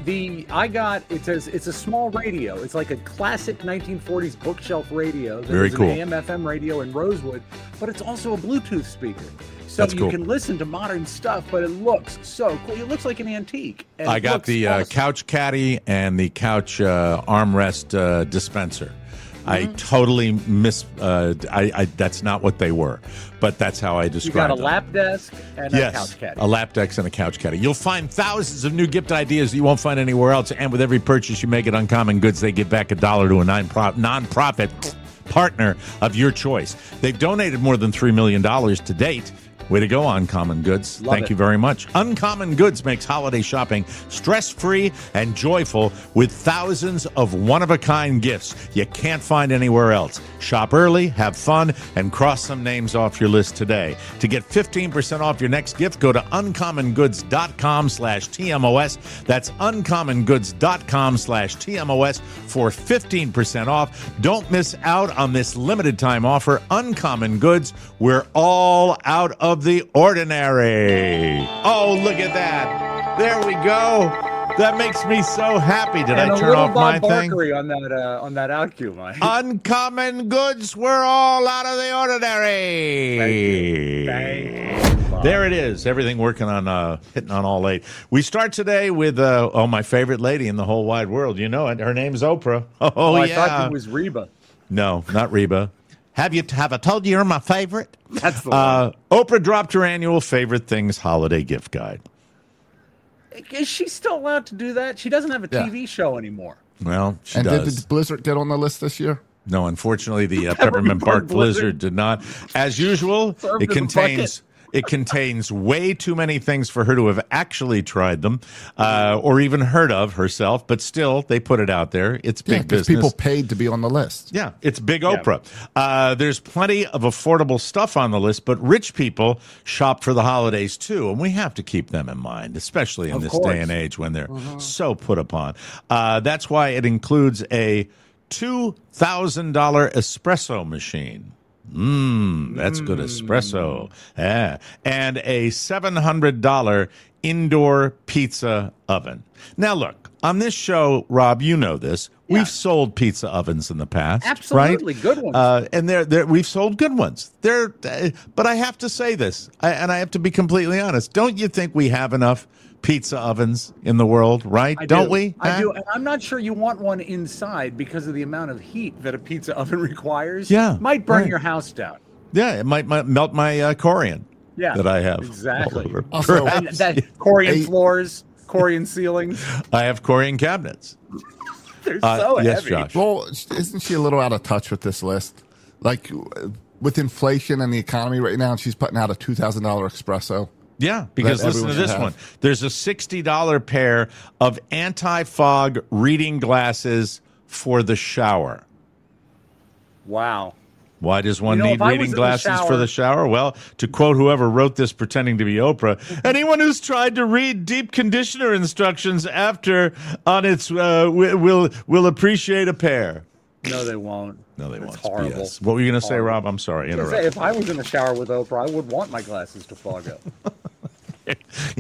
It's a small radio. It's like a classic 1940s bookshelf radio. Very cool. An AM/FM radio in Rosewood, but it's also a Bluetooth speaker. So That's you cool. can listen to modern stuff, but it looks so cool. It looks like an antique. I got the awesome. couch caddy and the couch armrest dispenser. I totally that's not what they were, but that's how I You describe got a them. lap desk and a couch caddy. A lap desk and a couch caddy. You'll find thousands of new gift ideas that you won't find anywhere else. And with every purchase you make at Uncommon Goods, they give back $1 to a non-profit partner of your choice. They've donated more than $3 million to date. Way to go, Uncommon Goods. Thank you very much. Uncommon Goods makes holiday shopping stress-free and joyful with thousands of one-of-a-kind gifts you can't find anywhere else. Shop early, have fun, and cross some names off your list today. To get 15% off your next gift, go to uncommongoods.com/TMOS. That's uncommongoods.com/TMOS for 15% off. Don't miss out on this limited time offer. Uncommon Goods, we're all out of the ordinary. Oh, look at that. There we go. That makes me so happy. Did I turn off my thing? On that out cue, Mike. Uncommon Goods, we're all out of the ordinary. Thank you. There it is. Everything working on hitting on all 8. We start today with my favorite lady in the whole wide world. You know it. Her name's Oprah. Oh I yeah. thought it was Reba. No, not Reba. Have I told you you're my favorite? That's the one. Oprah dropped her annual favorite things holiday gift guide. Is she still allowed to do that? She doesn't have a TV show anymore. Well, she And does. did Blizzard get on the list this year? No, unfortunately, the Peppermint Bark Blizzard did not. As usual, Served in a bucket. it contains way too many things for her to have actually tried them or even heard of herself. But still, they put it out there. It's big business. People paid to be on the list. Yeah, it's big Oprah. There's plenty of affordable stuff on the list, but rich people shop for the holidays too, and we have to keep them in mind, especially in this day and age when they're so put upon. That's why it includes a $2,000 espresso machine. That's good espresso. Yeah. And a $700 indoor pizza oven. Now, look, on this show, Rob, you know this. Yeah. We've sold pizza ovens in the past. Absolutely, right? good ones. And we've sold good ones. But I have to say this, and I have to be completely honest. Don't you think we have enough pizza ovens in the world, right? Don't we? I do. And I'm not sure you want one inside because of the amount of heat that a pizza oven requires. Yeah. Might burn right. your house down. Yeah, it might melt my Corian that I have. Exactly. all over. Also, And that Corian floors, Corian ceilings. I have Corian cabinets. They're so yes, heavy. Josh. Well, isn't she a little out of touch with this list? Like, with inflation and the economy right now, she's putting out a $2,000 espresso. Yeah, because That listen to everyone this should one. have. There's a $60 pair of anti-fog reading glasses for the shower. Wow. Why does one You know, need if I was reading in the glasses for the shower? Well, to quote whoever wrote this pretending to be Oprah, anyone who's tried to read deep conditioner instructions after on its will appreciate a pair. No, they won't. No, they It's won't. It's horrible. BS. What were you going to say, Horrible. Rob? I'm sorry. I was gonna say, if I was in the shower with Oprah, I would want my glasses to fog up. I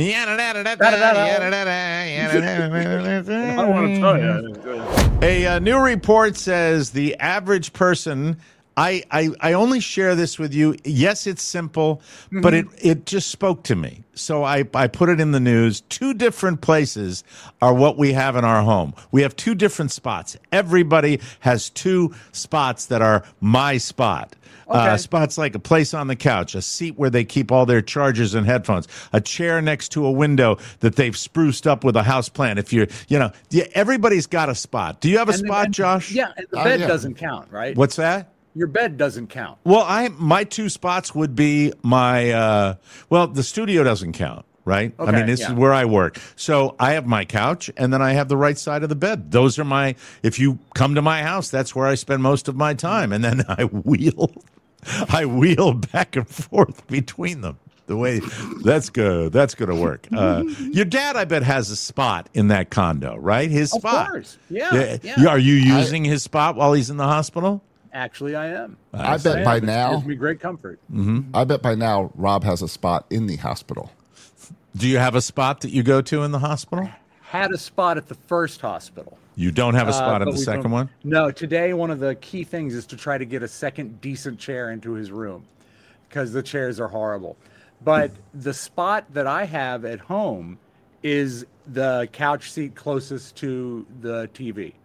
want to tell you. A new report says the average person. I only share this with you. Yes, it's simple, but it just spoke to me. So I put it in the news. 2 different places are what we have in our home. We have 2 different spots. Everybody has 2 spots that are my spot. Okay. Spots like a place on the couch, a seat where they keep all their chargers and headphones, a chair next to a window that they've spruced up with a house plant. If everybody's got a spot. Do you have a spot, Josh? Yeah, and the bed yeah. doesn't count, right? What's that? Your bed doesn't count. Well, my 2 spots would be my the studio doesn't count, right? I Okay, mean, this yeah. is where I work. So I have my couch and then I have the right side of the bed. Those are if you come to my house, that's where I spend most of my time. And then I wheel back and forth between them. The way that's good. That's going to work. Your dad, I bet, has a spot in that condo, right? His spot. Of course. Yeah. Are you using his spot while he's in the hospital? Actually, I am. I bet by It now, gives me great comfort. Rob has a spot in the hospital. Do you have a spot that you go to in the hospital? Had a spot at the first hospital. You don't have a spot in but the we second don't- one? No, today one of the key things is to try to get a second decent chair into his room because the chairs are horrible. But the spot that I have at home is the couch seat closest to the TV.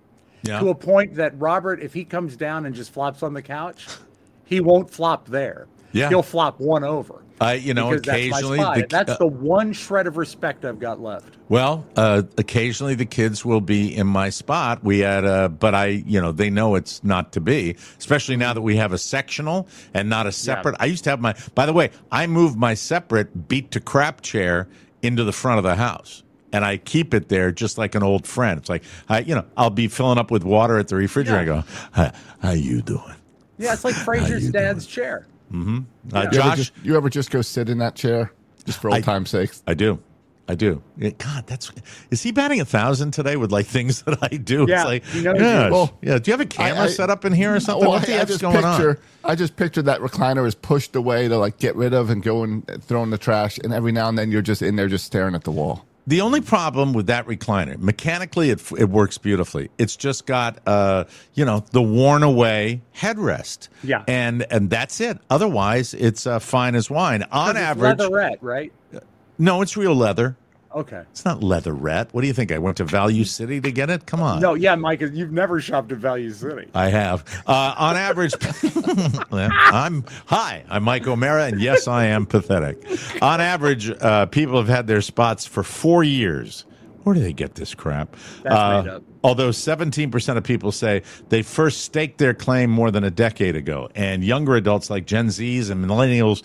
to a point that Robert, if he comes down and just flops on the couch, he won't flop there. Yeah. He'll flop one over. Occasionally, that's the one shred of respect I've got left. Well, occasionally the kids will be in my spot. We had, they know it's not to be, especially now that we have a sectional and not a separate. Yeah. I used to have by the way, I moved my separate beat to crap chair into the front of the house. And I keep it there just like an old friend. It's like, I'll be filling up with water at the refrigerator. Yeah. I go, how you doing? Yeah, it's like Fraser's dad's chair. Mm-hmm. Josh, you ever just go sit in that chair just for old time's sake? I do. God, is he batting 1,000 today with like things that I do? Yeah, it's like, do you have a camera set up in here or something? What the heck's going on? I just pictured that recliner is pushed away to like get rid of and go and throw in the trash, and every now and then you're just in there just staring at the wall. The only problem with that recliner, mechanically, it works beautifully. It's just got, the worn away headrest. Yeah. And that's it. Otherwise, it's fine as wine. On average. Leatherette, right? No, it's real leather. Okay. It's not leatherette. What do you think? I went to Value City to get it? Come on. No, yeah, Mike, you've never shopped at Value City. I have. On average, I'm Mike O'Mara, and yes, I am pathetic. On average, people have had their spots for 4 years. Where do they get this crap? That's made up. Although 17% of people say they first staked their claim more than a decade ago, and younger adults like Gen Zs and millennials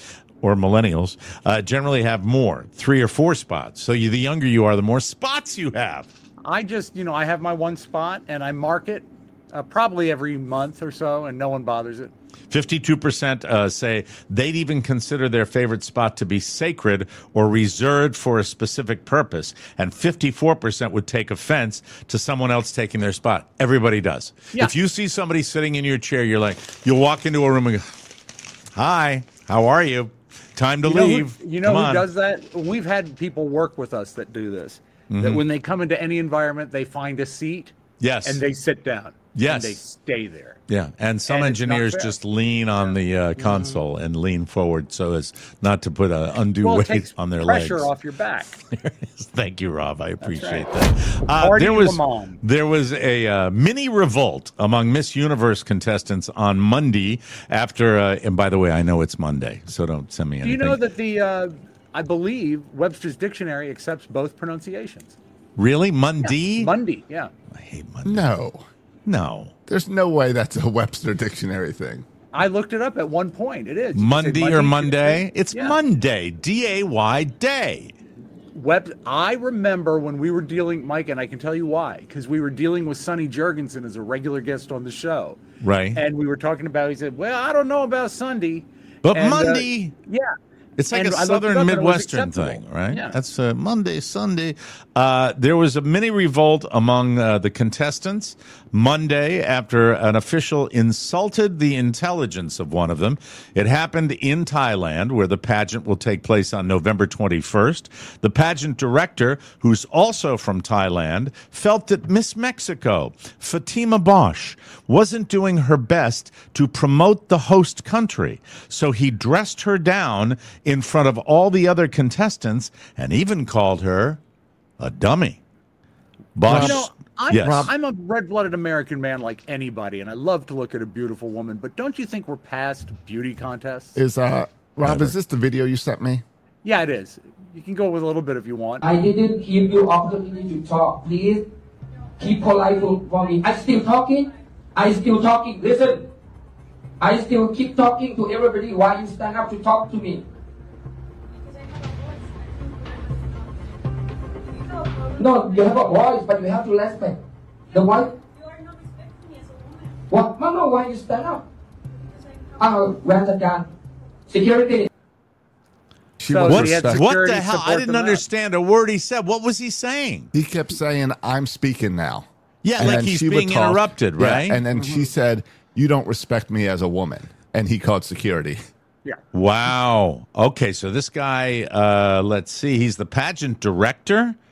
generally have more, 3 or 4 spots. So the younger you are, the more spots you have. I just, I have my one spot and I mark it probably every month or so, and no one bothers it. 52% say they'd even consider their favorite spot to be sacred or reserved for a specific purpose. And 54% would take offense to someone else taking their spot. Everybody does. Yeah. If you see somebody sitting in your chair, you'll walk into a room and go, hi, how are you? Time to leave. Who does that? We've had people work with us that do this. Mm-hmm. That when they come into any environment, they find a seat. Yes. And they sit down. Yes. And they stay there. Yeah. And some engineers just lean on the console and lean forward so as not to put undue weight on their legs. Pressure off your back. Thank you, Rob. I appreciate that. There was a mini revolt among Miss Universe contestants on Monday after, and by the way, I know it's Monday, so don't send me anything. Do you know that I believe Webster's Dictionary accepts both pronunciations? Really? Monday? Yeah. Monday, yeah. I hate Monday. No. There's no way that's a Webster Dictionary thing. I looked it up at one point. It is. Monday or Monday? It's Monday. D-A-Y, day. I remember when we were dealing, Mike, and I can tell you why, because we were dealing with Sonny Jurgensen as a regular guest on the show. Right. And we were talking about, he said, well, I don't know about Sunday. But Monday. Yeah. It's like a Southern Midwestern thing, right? Yeah. That's Monday, Sunday. There was a mini revolt among the contestants Monday after an official insulted the intelligence of one of them. It happened in Thailand, where the pageant will take place on November 21st. The pageant director, who's also from Thailand, felt that Miss Mexico, Fatima Bosch, wasn't doing her best to promote the host country. So he dressed her down in front of all the other contestants and even called her a dummy. Bosch. I'm a red-blooded American man like anybody, and I love to look at a beautiful woman, but don't you think we're past beauty contests? Rob, is this the video you sent me? Yeah, it is. You can go with a little bit if you want. I didn't give you opportunity to talk. Please keep polite for me. I still talking. Listen. I still keep talking to everybody while you stand up to talk to me. No, you have a voice, but you have to respect. The what? You are not respecting me as a woman. What? No, why you stand up? Where's the gun? Security. What the hell? I didn't understand a word he said. What was he saying? He kept saying, I'm speaking now. Yeah, and like he's being interrupted, right? Yeah, and then she said, you don't respect me as a woman. And he called security. Yeah. Wow. Okay, so this guy, let's see, he's the pageant director.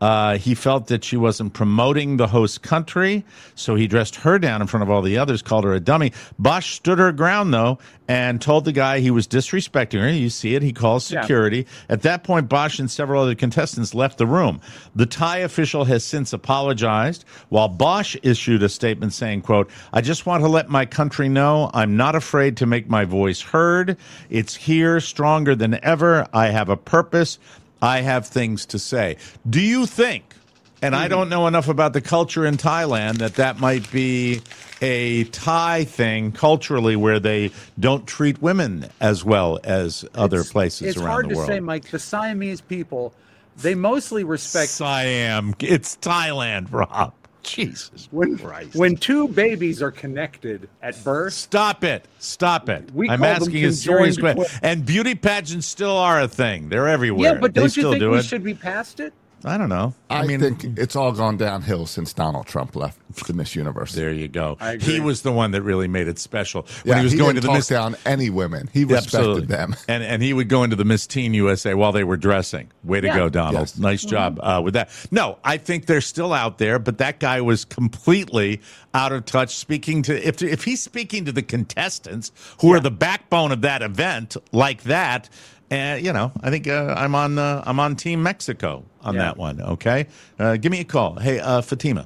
He felt that she wasn't promoting the host country, so he dressed her down in front of all the others, called her a dummy. Bosch stood her ground, though, and told the guy he was disrespecting her. You see it. He calls security. Yeah. At that point, Bosch and several other contestants left the room. The Thai official has since apologized, while Bosch issued a statement saying, quote, "I just want to let my country know I'm not afraid to make my voice heard. It's here, stronger than ever. I have a purpose. I have things to say." Do you think, and I don't know enough about the culture in Thailand, that might be a Thai thing culturally where they don't treat women as well as other places around the world? It's hard to say, Mike. The Siamese people, they mostly respect... Siam. It's Thailand, Rob. Jesus Christ. When two babies are connected at birth... Stop it. I'm asking a serious question. And beauty pageants still are a thing. They're everywhere. Yeah, but don't you think we should be past it? I don't know. I think it's all gone downhill since Donald Trump left the Miss Universe. There you go. He was the one that really made it special. When he was going to the Miss down any women. He respected them. And he would go into the Miss Teen USA while they were dressing. Way to go, Donald. Yes. Nice job with that. No, I think they're still out there, but that guy was completely out of touch speaking to if he's speaking to the contestants who are the backbone of that event like that. And I think I'm on Team Mexico on that one. Okay, give me a call. Hey, Fatima,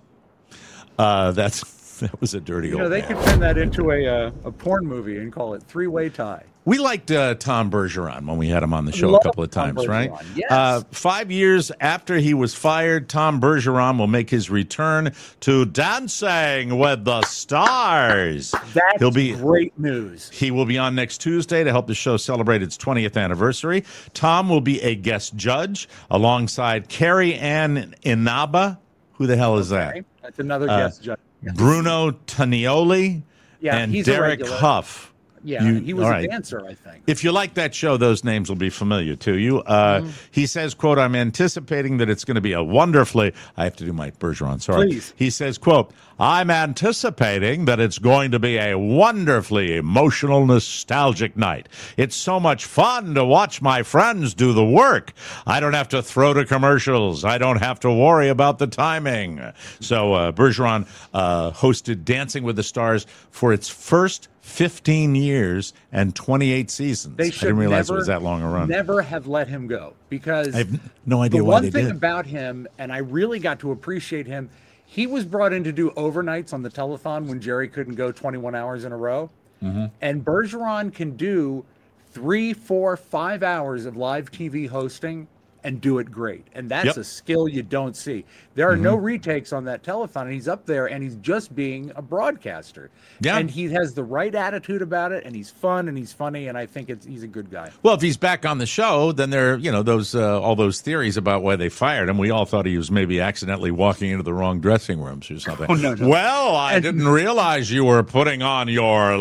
that was a dirty old. They could turn that into a porn movie and call it Three-Way Tie. We liked Tom Bergeron when we had him on the show a couple of times, right? Yes. 5 years after he was fired, Tom Bergeron will make his return to Dancing with the Stars. That's great news. He will be on next Tuesday to help the show celebrate its 20th anniversary. Tom will be a guest judge alongside Carrie Ann Inaba. Who the hell is that? That's another guest judge. Bruno Tanioli and Derek Huff. Yeah, he was a dancer, I think. If you like that show, those names will be familiar to you. He says, quote, "I'm anticipating that it's going to be a wonderfully..." I have to do my Bergeron, sorry. Please. He says, quote, "I'm anticipating that it's going to be a wonderfully emotional, nostalgic night. It's so much fun to watch my friends do the work. I don't have to throw to commercials. I don't have to worry about the timing." So Bergeron hosted Dancing with the Stars for its first 15 years and 28 seasons. They should I didn't realize it was that long a run. Never have let him go, because I have no idea why they did. The one thing about him, and I really got to appreciate him, he was brought in to do overnights on the telethon when Jerry couldn't go 21 hours in a row. And Bergeron can do 3, 4, 5 hours of live TV hosting and do it great. And that's a skill you don't see. There are no retakes on that telethon, and he's up there and he's just being a broadcaster. Yeah. And he has the right attitude about it, and he's fun and he's funny, and I think he's a good guy. Well, if he's back on the show, then there, those all those theories about why they fired him. We all thought he was maybe accidentally walking into the wrong dressing rooms or something. Oh, no. Well, I didn't realize you were putting on your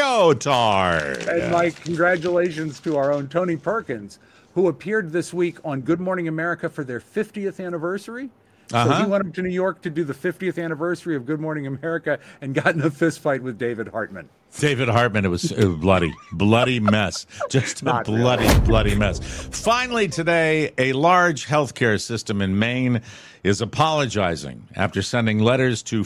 leotard. And my congratulations to our own Tony Perkins, who appeared this week on Good Morning America for their 50th anniversary. So he went up to New York to do the 50th anniversary of Good Morning America and got in a fist fight with David Hartman. David Hartman, it was a bloody mess. Just a bloody mess. Finally today, a large healthcare system in Maine is apologizing after sending letters to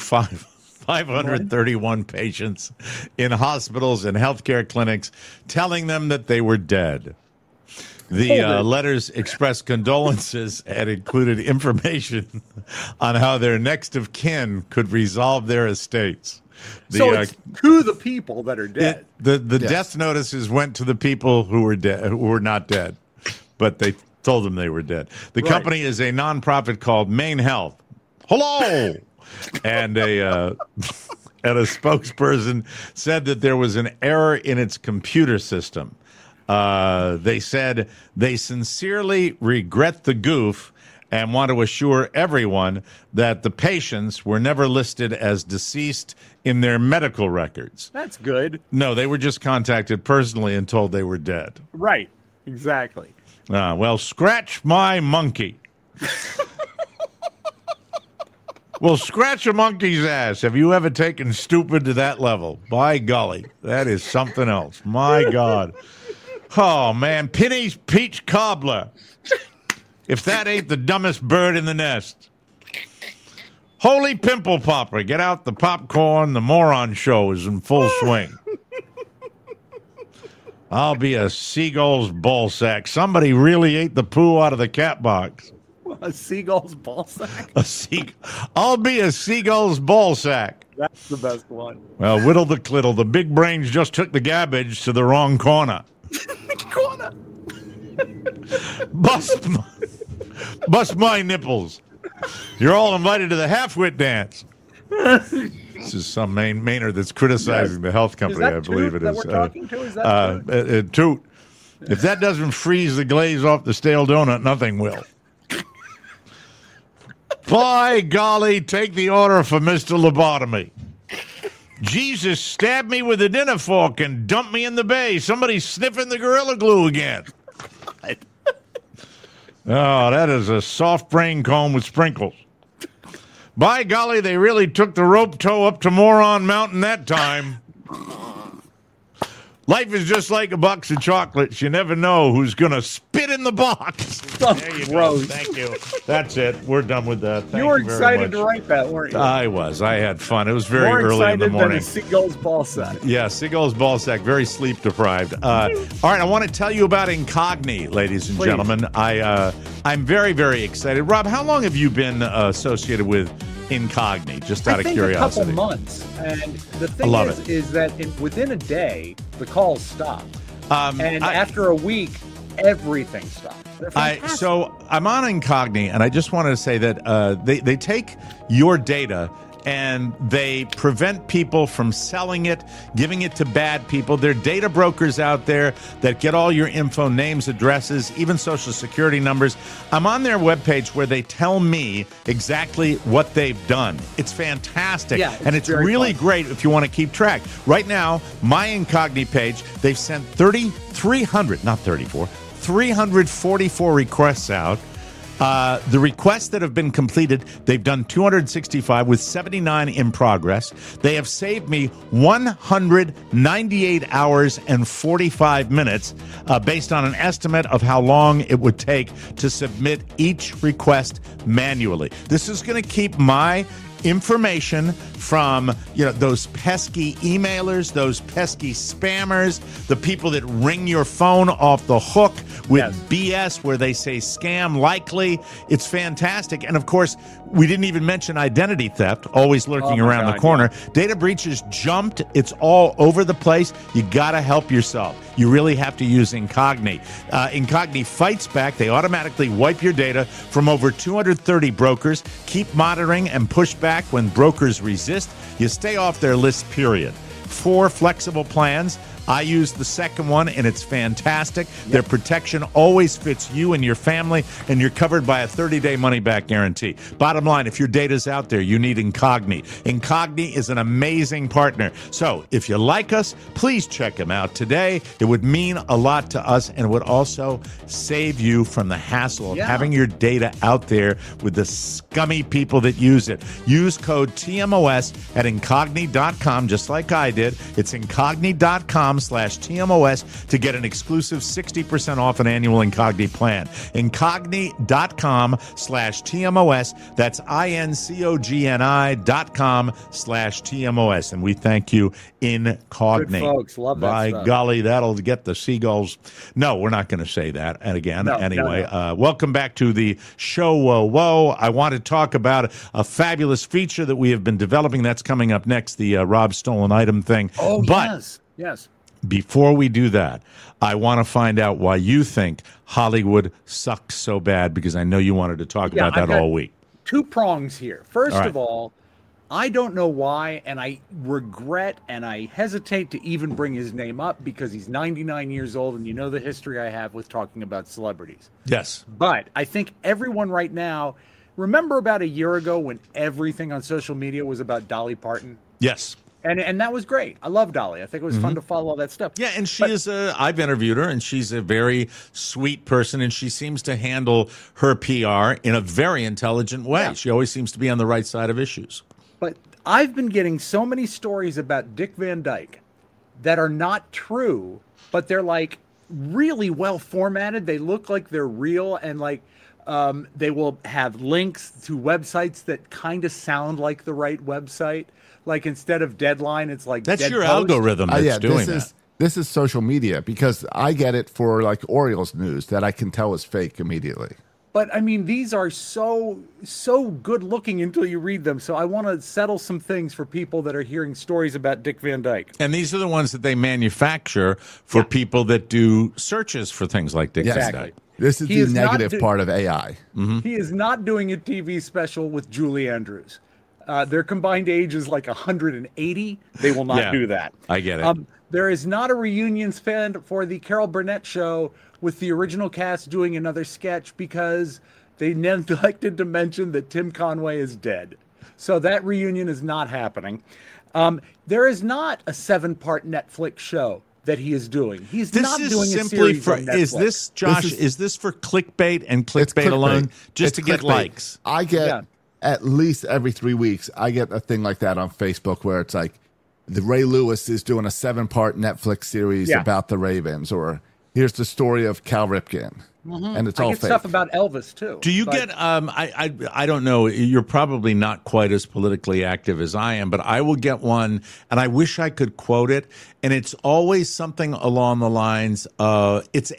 531 patients in hospitals and healthcare clinics telling them that they were dead. The letters expressed condolences and included information on how their next of kin could resolve their estates. It's to the people that are dead. The death notices went to the people who were dead, who were not dead, but they told them they were dead. The company is a nonprofit called Maine Health. Hello, and a spokesperson said that there was an error in its computer system. They said they sincerely regret the goof and want to assure everyone that the patients were never listed as deceased in their medical records. That's good. No, they were just contacted personally and told they were dead. Right. Exactly. Well, scratch my monkey. Well, scratch a monkey's ass. Have you ever taken stupid to that level? By golly, that is something else. My God. Oh, man. Penny's peach cobbler. If that ain't the dumbest bird in the nest. Holy pimple popper, get out the popcorn. The moron show is in full swing. I'll be a seagull's ballsack. Somebody really ate the poo out of the cat box. A seagull's ballsack? I'll be a seagull's ballsack. That's the best one. Well, whittle the clittle. The big brains just took the garbage to the wrong corner. Corner. Bust my nipples. You're all invited to the half-wit dance. This is some Maynard that's criticizing the health company, I believe it is. We're talking to? Is that Toot. If that doesn't freeze the glaze off the stale donut, nothing will. By golly, take the order for Mr. Lobotomy. Jesus stabbed me with a dinner fork and dumped me in the bay. Somebody's sniffing the Gorilla Glue again. Oh, that is a soft brain comb with sprinkles. By golly, they really took the rope tow up to Moron Mountain that time. Life is just like a box of chocolates. You never know who's going to spit in the box. There you go. Thank you. That's it. We're done with that. Thank you were very excited much. to write that, weren't you? I was. I had fun. It was very More early in the morning. Than a seagull's ballsack. Yeah, seagull's ballsack. Very sleep deprived. All right, I want to tell you about Incogni, ladies and gentlemen. I'm very, very excited. Rob, how long have you been associated with Incogni? Just out of curiosity. A couple months. And the thing is that within a day, the calls stop. After a week, everything stops. So I'm on Incogni, and I just wanted to say that they take your data and they prevent people from selling it, giving it to bad people. There are data brokers out there that get all your info, names, addresses, even social security numbers. I'm on their webpage where they tell me exactly what they've done. It's fantastic. And it's really great if you want to keep track. Right now, my Incogni page, they've sent 344 requests out. The requests that have been completed, they've done 265 with 79 in progress. They have saved me 198 hours and 45 minutes based on an estimate of how long it would take to submit each request manually. This is going to keep my information from those pesky emailers, those pesky spammers, the people that ring your phone off the hook with BS where they say scam likely. It's fantastic. And of course, we didn't even mention identity theft, always lurking around the corner. Data breaches jumped. It's all over the place. You got to help yourself. You really have to use Incogni. Incogni fights back. They automatically wipe your data from over 230 brokers. Keep monitoring and push back when brokers resist. You stay off their list, period. 4 flexible plans. I use the second one, and it's fantastic. Their protection always fits you and your family, and you're covered by a 30-day money-back guarantee. Bottom line, if your data's out there, you need Incogni. Incogni is an amazing partner. So if you like us, please check them out today. It would mean a lot to us, and it would also save you from the hassle of having your data out there with the scummy people that use it. Use code TMOS at Incogni.com, just like I did. It's Incogni.com/TMOS to get an exclusive 60% off an annual Incogni plan. Incogni.com/TMOS. That's INCOGNI.com/TMOS. And we thank you, Incogni. Good folks, love that By stuff. golly, that'll get the seagulls. No, we're not going to say that. And again, anyway, welcome back to the show. Whoa. I want to talk about a fabulous feature that we have been developing. That's coming up next, the Rob Stolen Item thing. Oh, but yes. Before we do that, I want to find out why you think Hollywood sucks so bad, because I know you wanted to talk about that all week. 2 prongs here. First of all, I don't know why, and I regret and I hesitate to even bring his name up because he's 99 years old, and you know the history I have with talking about celebrities. Yes. But I think everyone right now, remember about a year ago when everything on social media was about Dolly Parton? Yes. And that was great. I love Dolly. I think it was fun to follow all that stuff. Yeah, and I've interviewed her, and she's a very sweet person, and she seems to handle her PR in a very intelligent way. Yeah. She always seems to be on the right side of issues. But I've been getting so many stories about Dick Van Dyke that are not true, but they're like really well formatted. They look like they're real, and like They will have links to websites that kind of sound like the right website. Like instead of Deadline, it's like that's Dead your Post. algorithm that's doing that. This is social media because I get it for like Orioles news that I can tell is fake immediately. But I mean, these are so good looking until you read them. So I want to settle some things for people that are hearing stories about Dick Van Dyke. And these are the ones that they manufacture for people that do searches for things like Dick Van Dyke. This is the negative part of AI. Mm-hmm. He is not doing a TV special with Julie Andrews. Their combined age is like 180. They will not do that. I get it. There is not a reunion spend for the Carol Burnett show with the original cast doing another sketch because they neglected to mention that Tim Conway is dead. So that reunion is not happening. There is not a 7-part Netflix show that he is doing. He's not doing a series on Netflix. Is this, Josh, is this for clickbait and clickbait alone? Just to get likes? I get at least every 3 weeks, I get a thing like that on Facebook where it's like, the Ray Lewis is doing a 7-part Netflix series about the Ravens, or here's the story of Cal Ripken, and it's all fake. Stuff about Elvis too. Do you get? I don't know. You're probably not quite as politically active as I am, but I will get one, and I wish I could quote it. And it's always something along the lines of it's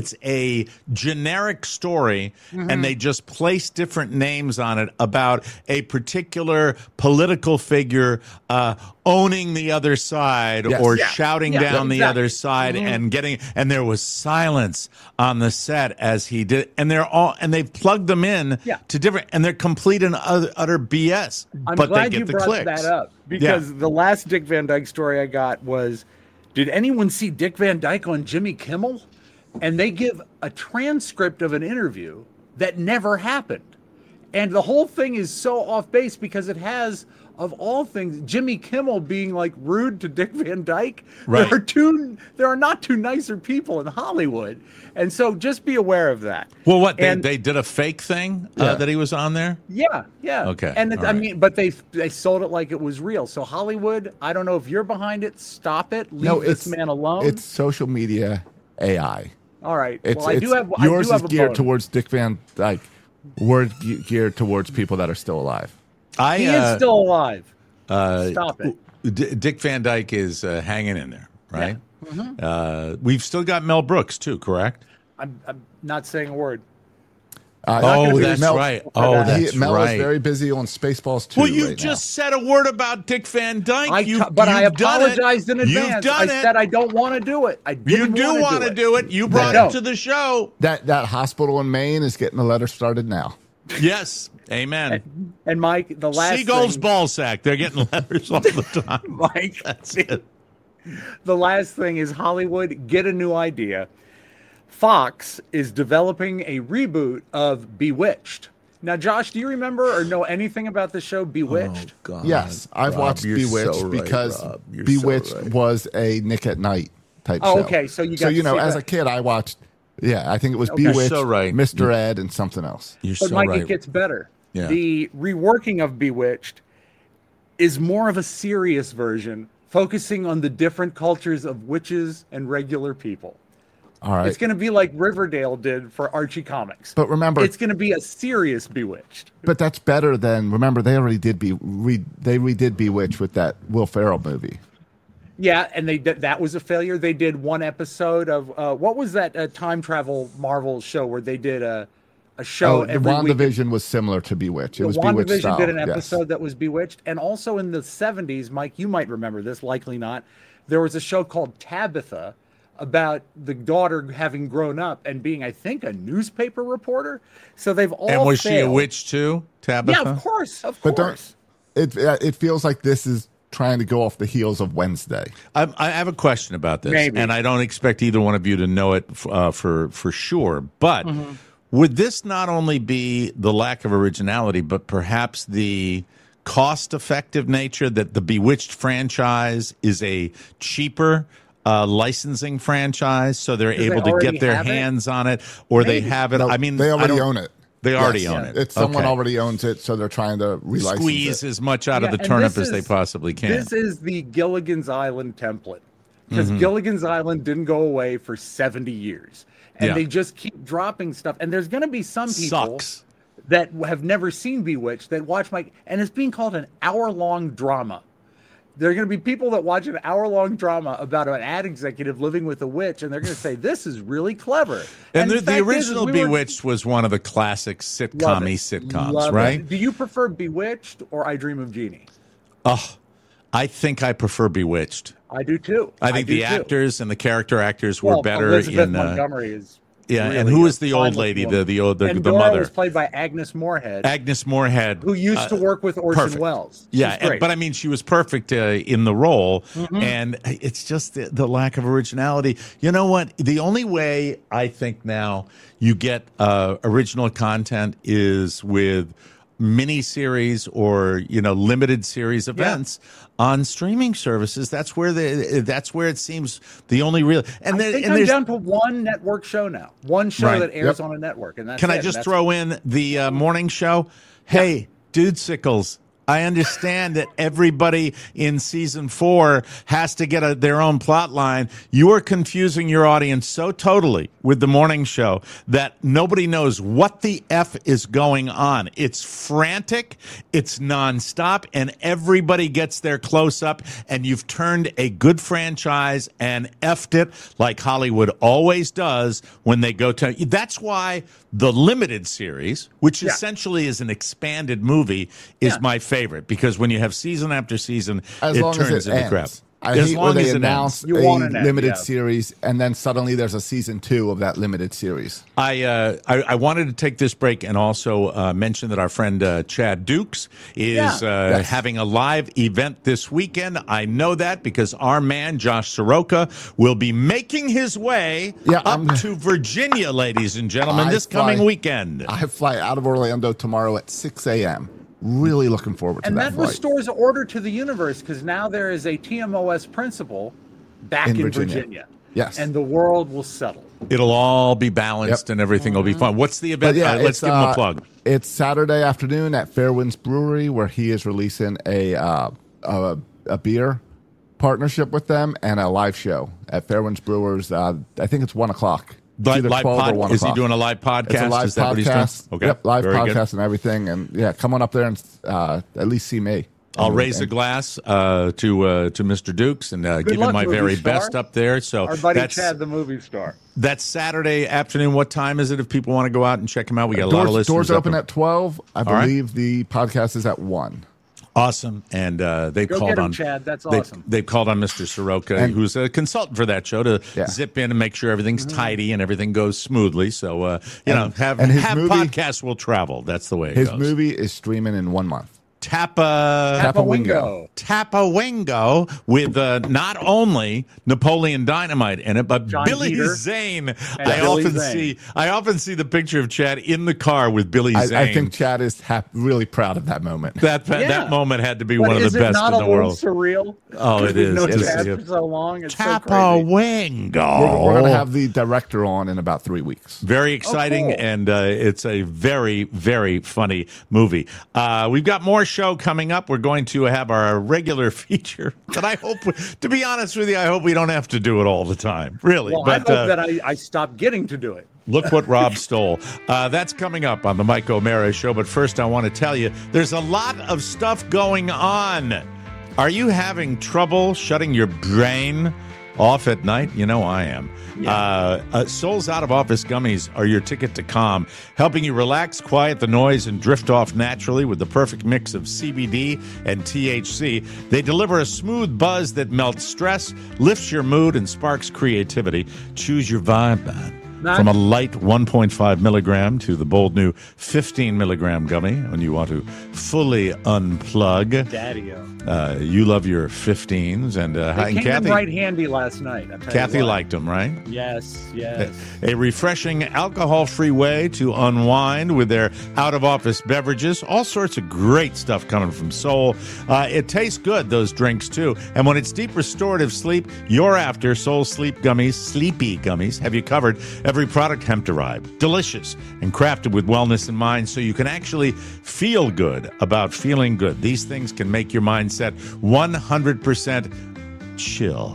a generic story, and they just place different names on it about a particular political figure owning the other side or shouting down the other side and getting. And there was silence on the set as he did, and they've plugged them in to different, and they're complete and utter BS. I'm but glad they get you the brought clicks. that up because the last Dick Van Dyke story I got was, did anyone see Dick Van Dyke on Jimmy Kimmel? And they give a transcript of an interview that never happened. And the whole thing is so off base because it has, of all things, Jimmy Kimmel being like rude to Dick Van Dyke. Right. There are not two nicer people in Hollywood. And so just be aware of that. Well, what, they did a fake thing that he was on there? Yeah. Okay. And but they sold it like it was real. So Hollywood, I don't know if you're behind it. Stop it. Leave this man alone. It's social media AI. All right. Yours is geared towards Dick Van Dyke. We're geared towards people that are still alive. He is still alive. Stop it. Dick Van Dyke is hanging in there, right? Yeah. We've still got Mel Brooks too, correct? I'm not saying a word. That's right. Mel is very busy on Spaceballs 2. Well, you just said a word about Dick Van Dyke. I apologized in advance. I said I don't want to do it. You do want to do it. You brought it to the show. That hospital in Maine is getting the letter started now. Yes. Amen. And Mike, the last Seagull's ball sack. They're getting letters all the time. Mike, that's it. The last thing is Hollywood, get a new idea. Fox is developing a reboot of Bewitched. Now, Josh, do you remember or know anything about the show Bewitched? Oh, God. Yes, I've watched Bewitched because Bewitched was a Nick at Night type show. Oh, okay. So you got as a kid, I watched. Yeah, I think it was Bewitched, Mr. Ed, and something else. But Mike, it gets better. Yeah. The reworking of Bewitched is more of a serious version, focusing on the different cultures of witches and regular people. All right. It's going to be like Riverdale did for Archie Comics. But remember, it's going to be a serious Bewitched. But that's better than, remember, they already did they redid Bewitched with that Will Ferrell movie. Yeah, and that was a failure. They did one episode of what was that time travel Marvel show where they did a show every week. The WandaVision was similar to Bewitched. It was Bewitched style. WandaVision did an episode that was Bewitched, and also in the 70s, Mike, you might remember this, likely not. There was a show called Tabitha about the daughter having grown up and being, I think, a newspaper reporter. So they've all And was failed. she a witch too, Tabitha? Yeah, of course. But it feels like this is trying to go off the heels of Wednesday. I have a question about this, Maybe. and I don't expect either one of you to know it for sure. But would this not only be the lack of originality, but perhaps the cost-effective nature that the Bewitched franchise is a cheaper licensing franchise, so they're able to get their hands on it, or they have it? No, I mean, they already own it. They already own it. It's someone already owns it, so they're trying to relicense squeeze it. as much out of the turnip as they possibly can. This is the Gilligan's Island template. because Gilligan's Island didn't go away for 70 years. And they just keep dropping stuff. And there's going to be some people that have never seen Bewitched that watch and it's being called an hour-long drama. There are going to be people that watch an hour-long drama about an ad executive living with a witch, and they're going to say, this is really clever. And the original Bewitched was one of the classic sitcoms, right? Do you prefer Bewitched or I Dream of Jeannie? Oh, I think I prefer Bewitched. I do too. I think the actors and the character actors were better. Elizabeth Montgomery is really and who was the old lady, the mother? Was played by Agnes Moorehead. Agnes Moorehead, who used to work with Orson Welles. But I mean, she was perfect in the role, and it's just the lack of originality. You know what? The only way I think now you get original content is with mini-series or limited series events on streaming services. That's where it seems the only real. And I'm down to one network show now. One show that airs on a network, and that's Can I just throw in the morning show? Hey, Dude Sickles, I understand that everybody in season 4 has to get their own plot line. You are confusing your audience so totally with the morning show that nobody knows what the F is going on. It's frantic, it's nonstop, and everybody gets their close up, and you've turned a good franchise and F'd it like Hollywood always does when they go to. That's why the limited series, which essentially is an expanded movie, is my favorite, because when you have season after season, it turns into crap. I hate when they announce a limited series and then suddenly there's a season 2 of that limited series. I wanted to take this break and also mention that our friend Chad Dukes is having a live event this weekend. I know that because our man Josh Soroka will be making his way up to Virginia, ladies and gentlemen, this coming weekend. I fly out of Orlando tomorrow at 6 a.m. Really looking forward to that. And that restores order to the universe, because now there is a TMOS principal back in Virginia. Yes. And the world will settle. It'll all be balanced and everything will be fun. What's the event? Let's give him a plug. It's Saturday afternoon at Fairwinds Brewery, where he is releasing a beer partnership with them and a live show at Fairwinds Brewers. I think it's 1 o'clock. Live pod, is he doing a live podcast? It's a live is that podcast. What he's doing? Okay. Yep, live Very podcast good. and everything. And come on up there and at least see me. I'll raise a glass to Mr. Dukes and give him my very best up there. So our buddy Chad, the movie star. That's Saturday afternoon. What time is it if people want to go out and check him out? We got a lot of listeners. Doors open at 12. I believe the podcast is at 1. Awesome, and they've called on Chad. That's awesome. They've called on Mr. Soroka, who's a consultant for that show, to zip in and make sure everything's tidy and everything goes smoothly. So have podcasts will travel. That's the way it goes. His movie is streaming in 1 month. Tapawingo with not only Napoleon Dynamite in it, but John Billy Heater Zane. I often see the picture of Chad in the car with Billy Zane. I think Chad is really proud of that moment. That moment had to be one of the best in the world. Is it not a little surreal? Oh, it is. No Chad for so long. It's Tapawingo. We're going to have the director on in about 3 weeks. Very exciting, and it's a very, very funny movie. We've got more show coming up. We're going to have our regular feature, but I hope, to be honest with you, I hope we don't have to do it all the time, really. Well, but I hope that I stop getting to do it. Look what Rob stole. That's coming up on the Mike O'Mara Show, but first I want to tell you, there's a lot of stuff going on. Are you having trouble shutting your brain off at night? You know I am. Soul's Out of Office Gummies are your ticket to calm, helping you relax, quiet the noise, and drift off naturally with the perfect mix of CBD and THC. They deliver a smooth buzz that melts stress, lifts your mood, and sparks creativity. Choose your vibe, man. From a light 1.5 milligram to the bold new 15 milligram gummy when you want to fully unplug. Daddy-o. You love your 15s. And they came Kathy, in right handy last night. Kathy liked them, right? Yes. A refreshing alcohol-free way to unwind with their out-of-office beverages. All sorts of great stuff coming from Soul. It tastes good, those drinks, too. And when it's deep restorative sleep you're after, Soul Sleepy Gummies have you covered. Every product hemp-derived, delicious, and crafted with wellness in mind so you can actually feel good about feeling good. These things can make your mindset 100% chill.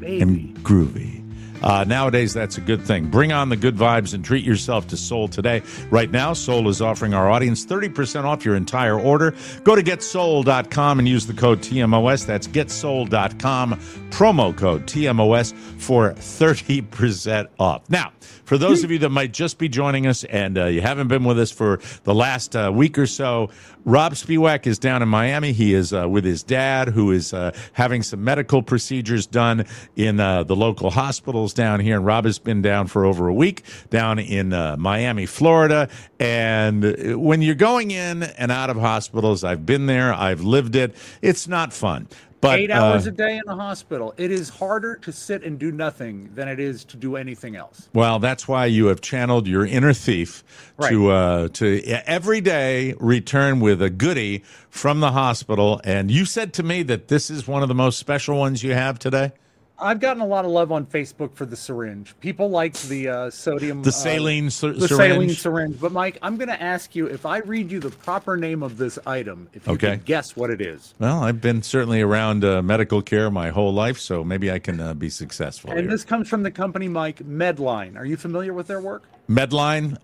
and groovy. Nowadays, that's a good thing. Bring on the good vibes and treat yourself to Soul today. Right now, Soul is offering our audience 30% off your entire order. Go to getsoul.com and use the code TMOS. That's getsoul.com, promo code TMOS for 30% off. Now, for those of you that might just be joining us and you haven't been with us for the last week or so, Rob Spiewak is down in Miami. He is with his dad, who is having some medical procedures done in the local hospitals down here. And Rob has been down for over a week down in Miami, Florida. And when you're going in and out of hospitals, I've been there, I've lived it. It's not fun. But, 8 hours a day in the hospital. It is harder to sit and do nothing than it is to do anything else. Well, that's why you have channeled your inner thief to every day return with a goodie from the hospital. And you said to me that this is one of the most special ones you have today. I've gotten a lot of love on Facebook for the syringe. People like the sodium... The saline syringe. The saline syringe. But, Mike, I'm going to ask you, if I read you the proper name of this item, if you can guess what it is. Well, I've been certainly around medical care my whole life, so maybe I can be successful. And this comes from the company, Mike, Medline. Are you familiar with their work? Medline?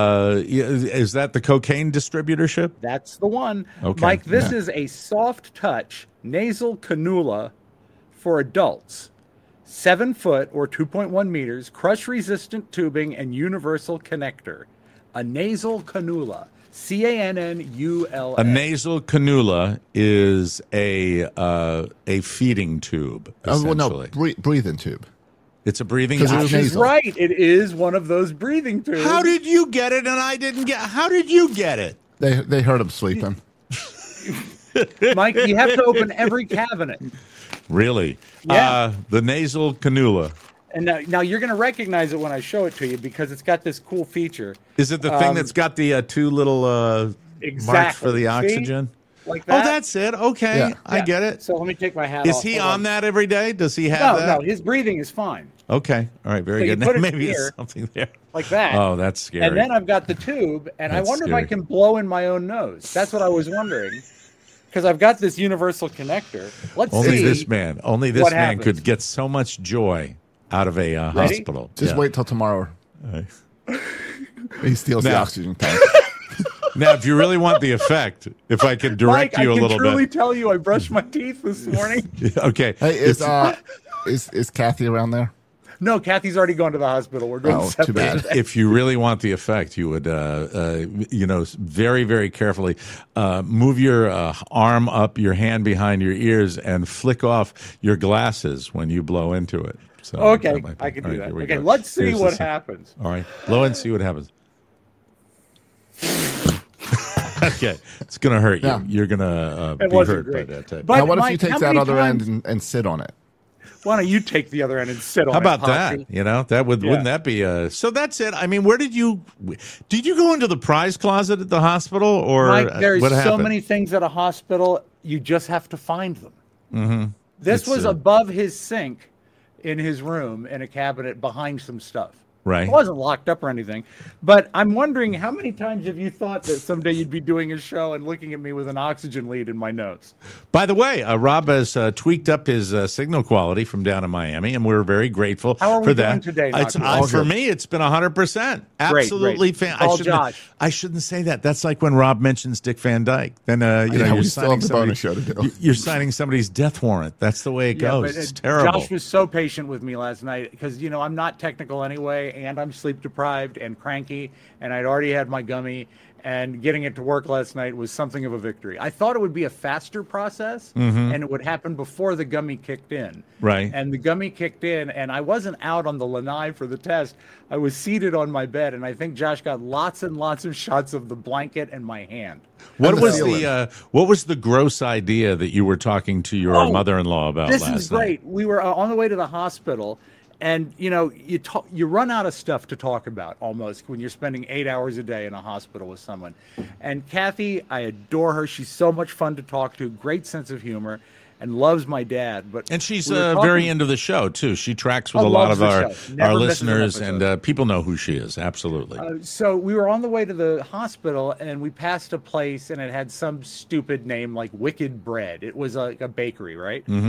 Is that the cocaine distributorship? That's the one. Okay. Mike, this is a soft touch nasal cannula for adults. 7 foot or 2.1 meters, crush-resistant tubing, and universal connector. A nasal cannula. Cannula. A nasal cannula is a feeding tube. Well, no, breathing tube. It's a breathing tube. She's right. It is one of those breathing tubes. How did you get it and I didn't get? How did you get it? They heard him sleeping. Mike, you have to open every cabinet. Really? Yeah. The nasal cannula. And now you're going to recognize it when I show it to you because it's got this cool feature. Is it the thing that's got the two little marks for the oxygen? See? Like that? Oh, that's it. Okay, yeah. I get it. So let me take my hat off. Is he on that every day? Does he have that? No, his breathing is fine. Okay, all right, very good. Maybe there's something there. Like that. Oh, that's scary. And then I've got the tube, and I wonder if I can blow in my own nose. That's what I was wondering. Because I've got this universal connector. Only this man could get so much joy out of a hospital. Just wait till tomorrow. He steals the oxygen tank. Now, if you really want the effect, if I can direct you a little bit. I can truly tell you I brushed my teeth this morning. Okay. Hey, is Kathy around there? No, Kathy's already gone to the hospital. We're going too bad. If you really want the effect, you would, very, very carefully move your arm up, your hand behind your ears, and flick off your glasses when you blow into it. So okay, I can do that. Okay, let's see what happens. All right, blow and see what happens. Okay, it's going to hurt you. Yeah. You're going to be hurt by that. But now, what if you take that other end and sit on it? Why don't you take the other end and sit on it? How about that? You know, wouldn't that be so that's it. I mean, where did you go into the prize closet at the hospital or Mike, there's so many things at a hospital, you just have to find them. Mm-hmm. This was above his sink in his room in a cabinet behind some stuff. Right. It wasn't locked up or anything. But I'm wondering, how many times have you thought that someday you'd be doing a show and looking at me with an oxygen lead in my nose? By the way, Rob has tweaked up his signal quality from down in Miami, and we're very grateful How are we for doing that. Today, for me, it's been 100%. Absolutely fantastic. I shouldn't say that. That's like when Rob mentions Dick Van Dyke. Then you're signing you're signing somebody's death warrant. That's the way it goes. It's terrible. Josh was so patient with me last night because I'm not technical anyway. And I'm sleep deprived and cranky, and I'd already had my gummy, and getting it to work last night was something of a victory. I thought it would be a faster process, and it would happen before the gummy kicked in. Right. And the gummy kicked in, and I wasn't out on the lanai for the test. I was seated on my bed, and I think Josh got lots and lots of shots of the blanket and my hand. What was the gross idea that you were talking to your mother-in-law about last night? This is great. We were on the way to the hospital. And, you run out of stuff to talk about almost when you're spending 8 hours a day in a hospital with someone. And Kathy, I adore her. She's so much fun to talk to, great sense of humor, and loves my dad. And she's very into the show, too. She tracks with a lot of our listeners, and people know who she is. Absolutely. So we were on the way to the hospital, and we passed a place, and it had some stupid name like Wicked Bread. It was like a bakery, right? Mm-hmm.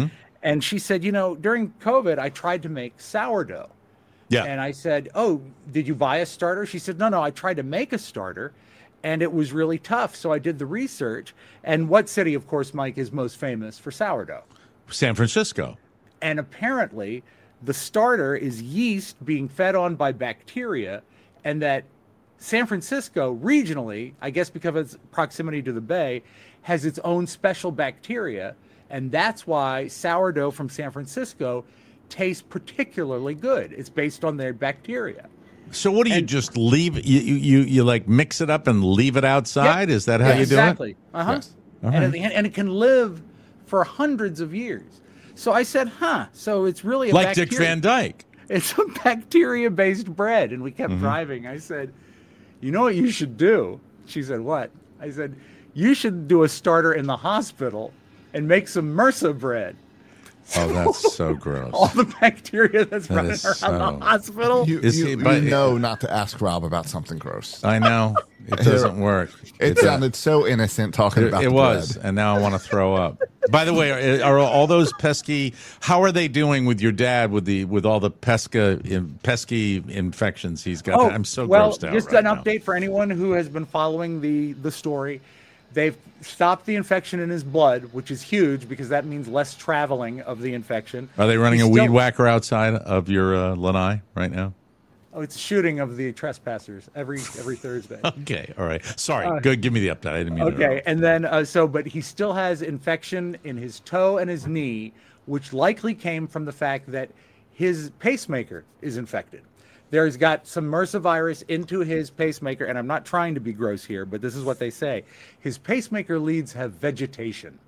And she said, during COVID, I tried to make sourdough. Yeah. And I said, oh, did you buy a starter? She said, no, I tried to make a starter, and it was really tough. So I did the research. And what city, of course, Mike, is most famous for sourdough? San Francisco. And apparently the starter is yeast being fed on by bacteria, and that San Francisco regionally, I guess because of its proximity to the bay, has its own special bacteria. And that's why sourdough from San Francisco tastes particularly good. It's based on their bacteria. So what do you just leave? You like mix it up and leave it outside? Is that how you do it? Exactly. Yes. And it can live for hundreds of years. So I said, so it's really like Dick Van Dyke. It's a bacteria-based bread. And we kept driving. I said, you know what you should do? She said, what? I said, you should do a starter in the hospital and make some MRSA bread. Oh, that's so gross. All the bacteria that's running around the hospital. You know not to ask Rob about something gross. I know. It doesn't work. It sounded so innocent talking about it was, bread. And now I want to throw up. By the way, are all those pesky, how are they doing with your dad with all the pesky infections he's got? I'm so grossed out. Just right an update for anyone who has been following the story. They've stopped the infection in his blood, which is huge because that means less traveling of the infection. Are they running a weed whacker outside of your lanai right now? Oh, it's a shooting of the trespassers every Thursday. Okay, all right. Sorry, good. Give me the update. I didn't mean to interrupt. And then but he still has infection in his toe and his knee, which likely came from the fact that his pacemaker is infected. There's got some MRSA virus into his pacemaker, and I'm not trying to be gross here, but this is what they say. His pacemaker leads have vegetation.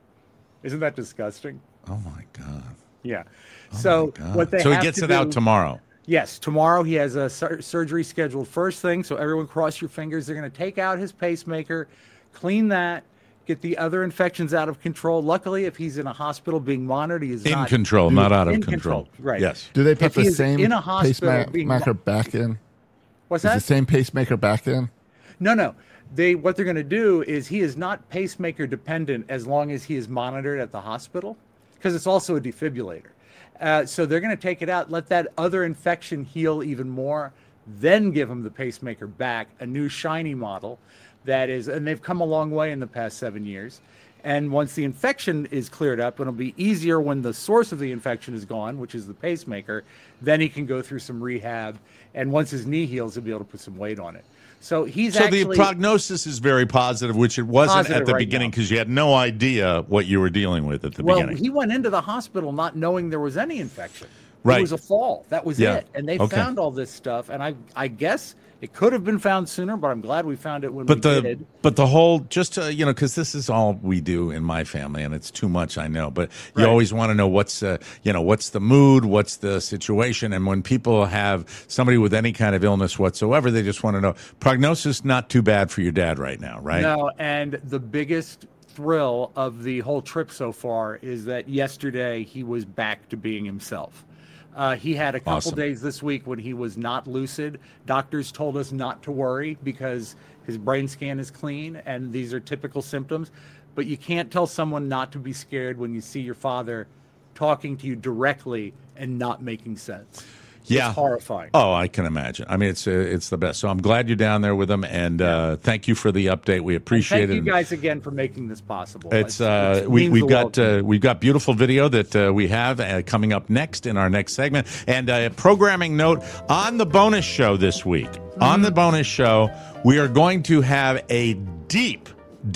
Isn't that disgusting? Oh, my God. Yeah. So he gets it out tomorrow. Yes, tomorrow he has a surgery scheduled first thing, so everyone cross your fingers. They're going to take out his pacemaker, clean that, get the other infections out of control. Luckily, if he's in a hospital being monitored, he is in control, not out of control. Right. Yes. Do they put the same pacemaker back in? What's that? Is the same pacemaker back in? No. What they're going to do is he is not pacemaker dependent as long as he is monitored at the hospital, because it's also a defibrillator. So they're going to take it out, let that other infection heal even more, then give him the pacemaker back, a new shiny model that is, and they've come a long way in the past 7 years. And once the infection is cleared up, it'll be easier when the source of the infection is gone, which is the pacemaker, then he can go through some rehab. And once his knee heals, he'll be able to put some weight on it. So the prognosis is very positive, which it wasn't at the beginning because you had no idea what you were dealing with at the beginning. Well, he went into the hospital not knowing there was any infection. Right. It was a fall. That was it. And they found all this stuff. And I guess it could have been found sooner, but I'm glad we found it when we did. But the whole, just to, because this is all we do in my family, and it's too much, I know. But you always want to know what's the mood, what's the situation, and when people have somebody with any kind of illness whatsoever, they just want to know. Prognosis not too bad for your dad right now, right? No, and the biggest thrill of the whole trip so far is that yesterday he was back to being himself. He had a couple days this week when he was not lucid. Doctors told us not to worry because his brain scan is clean and these are typical symptoms. But you can't tell someone not to be scared when you see your father talking to you directly and not making sense. Yeah. It's horrifying. Oh, I can imagine. I mean, it's the best. So I'm glad you're down there with them, and thank you for the update. We appreciate it. Thank you guys again for making this possible. We've got beautiful video that we have coming up next in our next segment, and a programming note on the bonus show this week. On the bonus show, we are going to have a deep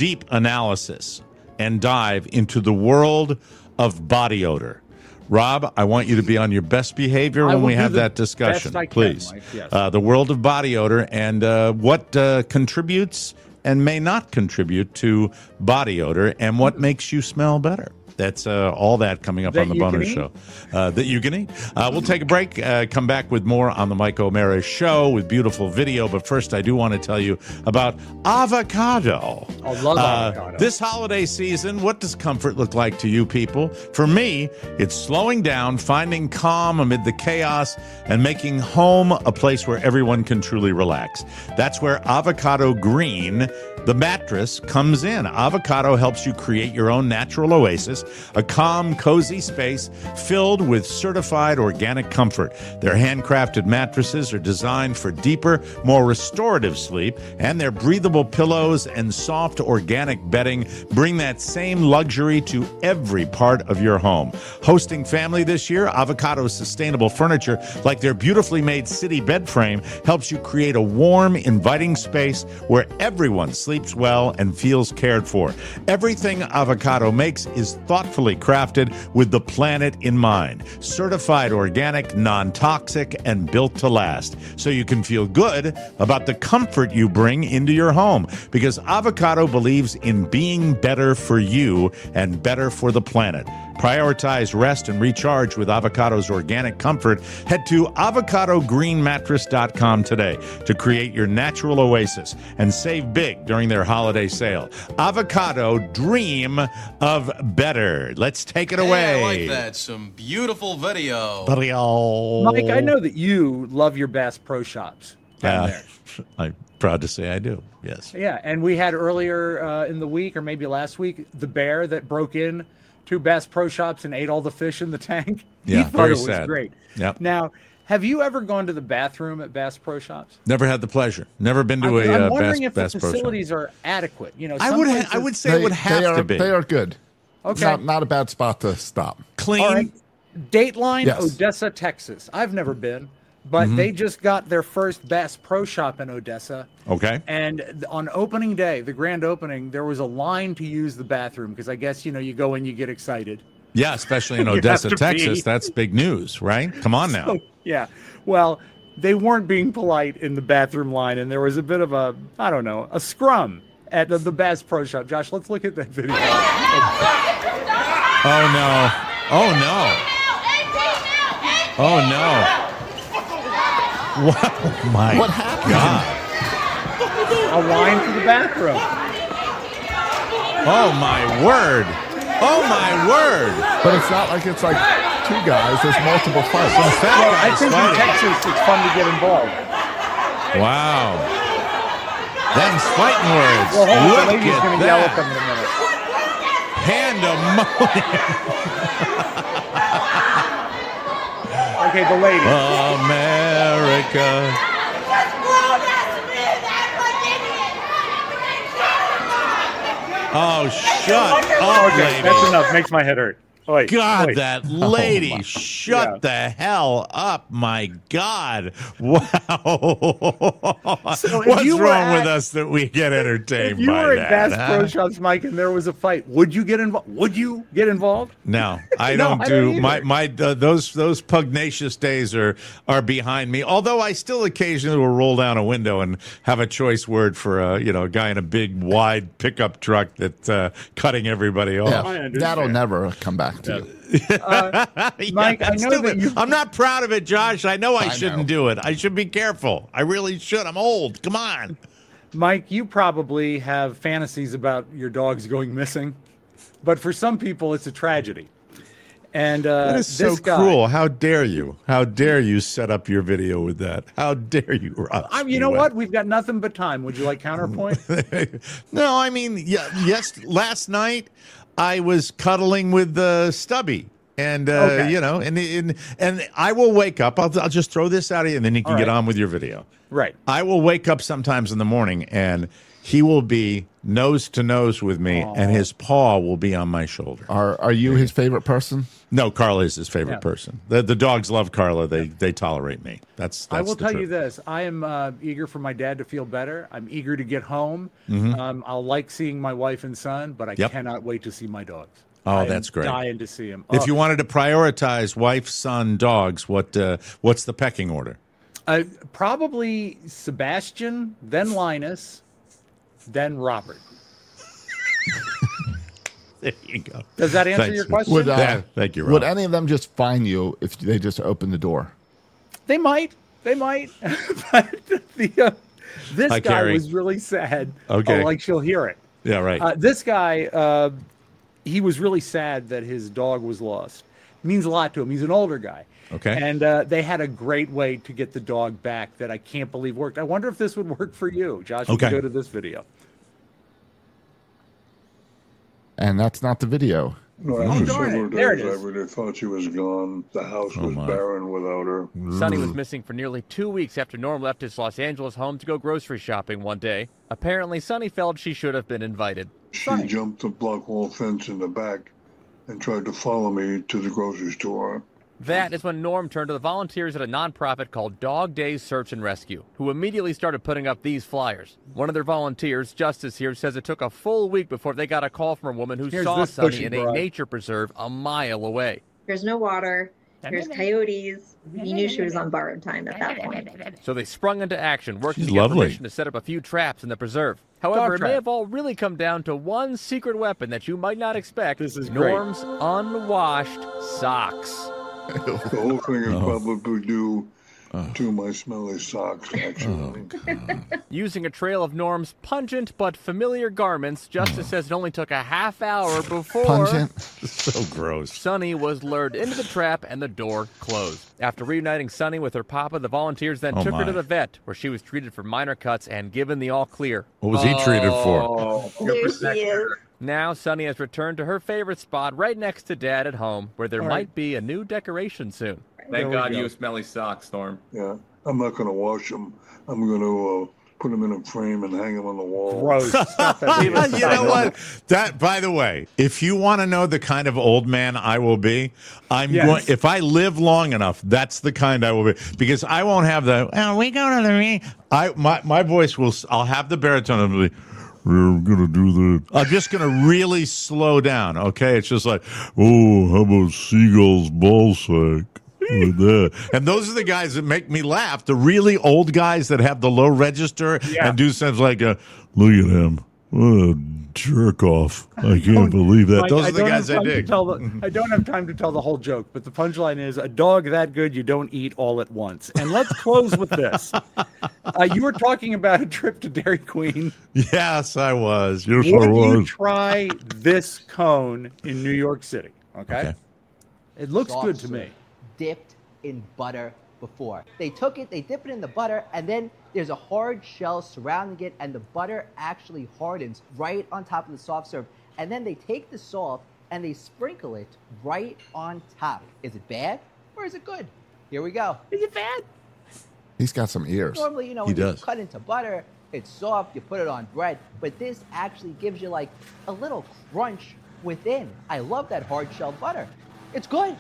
analysis and dive into the world of body odor. Rob, I want you to be on your best behavior when we have that discussion, please. Yes. The world of body odor and what contributes and may not contribute to body odor and what makes you smell better. That's all that coming up on the bonus show. That you can eat. We'll take a break, come back with more on the Mike O'Mara Show with beautiful video. But first, I do want to tell you about avocado. I love avocado. This holiday season, what does comfort look like to you people? For me, it's slowing down, finding calm amid the chaos, and making home a place where everyone can truly relax. That's where Avocado Green, the mattress, comes in. Avocado helps you create your own natural oasis Mattress, a calm, cozy space filled with certified organic comfort. Their handcrafted mattresses are designed for deeper, more restorative sleep, and their breathable pillows and soft organic bedding bring that same luxury to every part of your home. Hosting family this year, Avocado's sustainable furniture, like their beautifully made city bed frame, helps you create a warm, inviting space where everyone sleeps well and feels cared for. Everything Avocado makes is thoughtfully crafted with the planet in mind. Certified organic, non-toxic, and built to last. So you can feel good about the comfort you bring into your home. Because Avocado believes in being better for you and better for the planet. Prioritize rest and recharge with Avocado's organic comfort. Head to avocadogreenmattress.com today to create your natural oasis and save big during their holiday sale. Avocado, dream of better. Let's take it away. I like that. Some beautiful video. Mike, I know that you love your Bass Pro Shops. I'm proud to say I do. Yes. Yeah, and we had earlier in the week, or maybe last week, the bear that broke in to Bass Pro Shops and ate all the fish in the tank. Yeah, very sad. It was great. Yep. Now, have you ever gone to the bathroom at Bass Pro Shops? Never had the pleasure. Never been to I'm a wondering if Bass the Pro Shop. facilities are adequate. You know, I would say it would have to be. They are good. Okay. It's not a bad spot to stop. Clean. All right. Dateline, Yes. Odessa, Texas. I've never been, but they just got their first Bass Pro Shop in Odessa. Okay. And on opening day, the grand opening, there was a line to use the bathroom because I guess, you know, you go in, you get excited. Yeah, especially in You Odessa, have to Texas. pee. That's big news, right? Come on now. So, yeah. Well, they weren't being polite in the bathroom line, and there was a bit of a, I don't know, a scrum at the Bass Pro Shop. Josh, let's look at that video. Oh, no. Oh, no. Oh, no. What? My What happened? God. A line to the bathroom. Oh, my word. Oh, my word. But it's not like it's like two guys. There's multiple fights. Some fat Well, I guys think in fighting. Texas it's fun to get involved. Wow. Them's fighting words. Well, hold on, the Look lady's at going to yell at that. them in a minute. Pandemonium. Okay, the lady. America. Oh, shut up, Okay, lady. that's enough. Makes my head hurt. Oi, God, oi. that lady. Shut Yeah. the hell up. My God. Wow. So if What's you were wrong with at- us that we get entertained If you by were that? at Bass Pro huh? Shops, Mike, and there was a fight, would you get involved? Would you get involved? No, I No, don't I do don't my either. those pugnacious days are behind me. Although I still occasionally will roll down a window and have a choice word for a guy in a big wide pickup truck that's cutting everybody off. Yeah, understand. that'll never come back to you. Mike, I that's know that stupid. you- I'm not proud of it, Josh. I know I shouldn't know. do it. I should be careful. I really should. I'm old. Come on. Mike, you probably have fantasies about your dogs going missing, but for some people, it's a tragedy. And That is so this guy, cruel. How dare you? How dare you set up your video with that? How dare you, Rob? You know Spiewak? what? We've got nothing but time. Would you like counterpoint? No, I mean, yes. Last night I was cuddling with Stubby, and Okay. and I will wake up. I'll just throw this out of you, and then you can All get right. on with your video. Right. I will wake up sometimes in the morning, and he will be nose to nose with me, and his paw will be on my shoulder. Are you his favorite person? No, Carla is his favorite Yeah. person. The dogs love Carla. They tolerate me. That's I will the tell truth. you this. I am eager for my dad to feel better. I'm eager to get home. I'll like seeing my wife and son, but I Yep. cannot wait to see my dogs. Oh, I am that's great. Dying to see him. If you wanted to prioritize wife, son, dogs, what's the pecking order? Probably Sebastian, then Linus, then Robert. There you go. Does that answer Thanks. your question? Would, Thank you, Rob. Would any of them just fine you if they just opened the door? They might. But this Hi, guy Carrie. was really sad. Okay. Oh, like she'll hear it. Yeah, right. This guy, he was really sad that his dog was lost. Means a lot to him. He's an older guy. Okay. And they had a great way to get the dog back that I can't believe worked. I wonder if this would work for you, Josh. You can Okay. go to this video. And that's not the video. No, after darn several it. There it days, I is. really thought she was gone. The house was barren without her. Sonny was missing for nearly 2 weeks after Norm left his Los Angeles home to go grocery shopping one day. Apparently, Sonny felt she should have been invited. She jumped the block wall fence in the back and tried to follow me to the grocery store. That is when Norm turned to the volunteers at a nonprofit called Dog Days Search and Rescue, who immediately started putting up these flyers. One of their volunteers, Justice here, says it took a full week before they got a call from a woman who saw Sonny in a nature preserve a mile away. There's no water. There's coyotes. He knew she was on borrowed time at that point. So they sprung into action, working She's to get lovely. permission to set up a few traps in the preserve. However, it may have all really come down to one secret weapon that you might not expect. This is Norm's unwashed socks. The whole thing is probably due to my smelly socks, actually. Using a trail of Norm's pungent but familiar garments, Justice says it only took a half hour before Pungent. So gross. Sonny was lured into the trap and the door closed. After reuniting Sonny with her papa, the volunteers then took her to the vet, where she was treated for minor cuts and given the all clear. What was he treated for? There she is. Now, Sonny has returned to her favorite spot right next to Dad at home, where there might be a new decoration soon. Thank God you smelly socks, Norm. Yeah, I'm not going to wash them. I'm going to put them in a frame and hang them on the wall. Gross. You know what? That, by the way, if you want to know the kind of old man I will be, going. If I live long enough, that's the kind I will be, because I won't have the. Oh, we go to the. My voice will. I'll have the baritone. I'll be. We're gonna do that. I'm just gonna really slow down. Okay, it's just like, oh, how about Seagull's ballsack? Like that. And those are the guys that make me laugh. The really old guys that have the low register and do things like, look at him. What a jerk off. I can't believe that. Those are the guys I dig. I don't have time to tell the whole joke, but the punchline is a dog that good you don't eat all at once. And let's close with this. You were talking about a trip to Dairy Queen. Yes, I was. Yes, Would I was. you try this cone in New York City? Okay. It looks good to me. Dipped in butter before. They took it, they dip it in the butter, and then there's a hard shell surrounding it, and the butter actually hardens right on top of the soft serve. And then they take the salt and they sprinkle it right on top. Is it bad or is it good? Here we go. Is it bad? He's got some ears. Normally, you know, when you cut into butter, it's soft, you put it on bread, but this actually gives you like a little crunch within. I love that hard shell butter. It's good.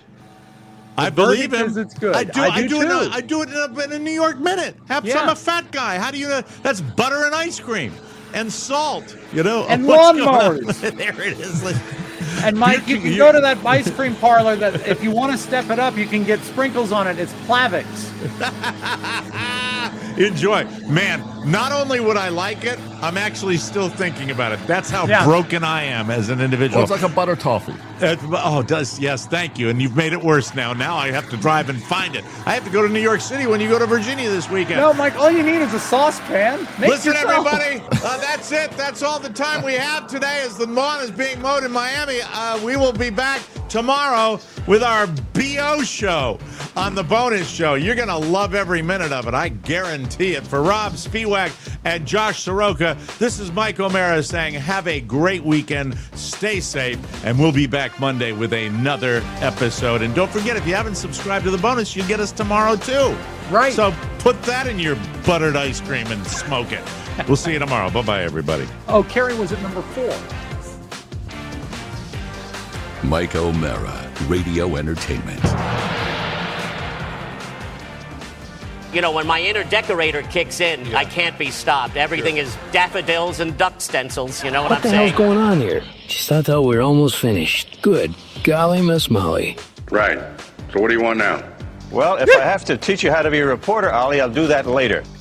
I believe him. It's good. I do it in a New York minute. I'm a fat guy. How do you know? That's butter and ice cream and salt, you know. And lawnmowers. There it is. And Mike, you can go to that ice cream parlor that if you want to step it up, you can get sprinkles on it. It's Plavix. Enjoy. Man, not only would I like it, I'm actually still thinking about it. That's how broken I am as an individual. Well, it's like a butter toffee. Yes, thank you. And you've made it worse now. Now I have to drive and find it. I have to go to New York City when you go to Virginia this weekend. No, Mike, all you need is a saucepan. Listen, everybody, that's it. That's all the time we have today as the lawn is being mowed in Miami. We will be back tomorrow with our BO show on the bonus show. You're going to love every minute of it. I guarantee it. For Rob Spiewak and Josh Soroka, this is Mike O'Mara saying have a great weekend. Stay safe. And we'll be back Monday with another episode. And don't forget, if you haven't subscribed to the bonus, you'll get us tomorrow too. Right. So put that in your buttered ice cream and smoke it. We'll see you tomorrow. Bye-bye, everybody. Oh, Carrie was at number 4. Mike O'Mara, Radio Entertainment. You know, when my inner decorator kicks in, I can't be stopped. Everything is daffodils and duck stencils, you know what I'm saying? What the hell's going on here? Just thought that we were almost finished. Good. Golly, Miss Molly. Right. So what do you want now? Well, if I have to teach you how to be a reporter, Ollie, I'll do that later.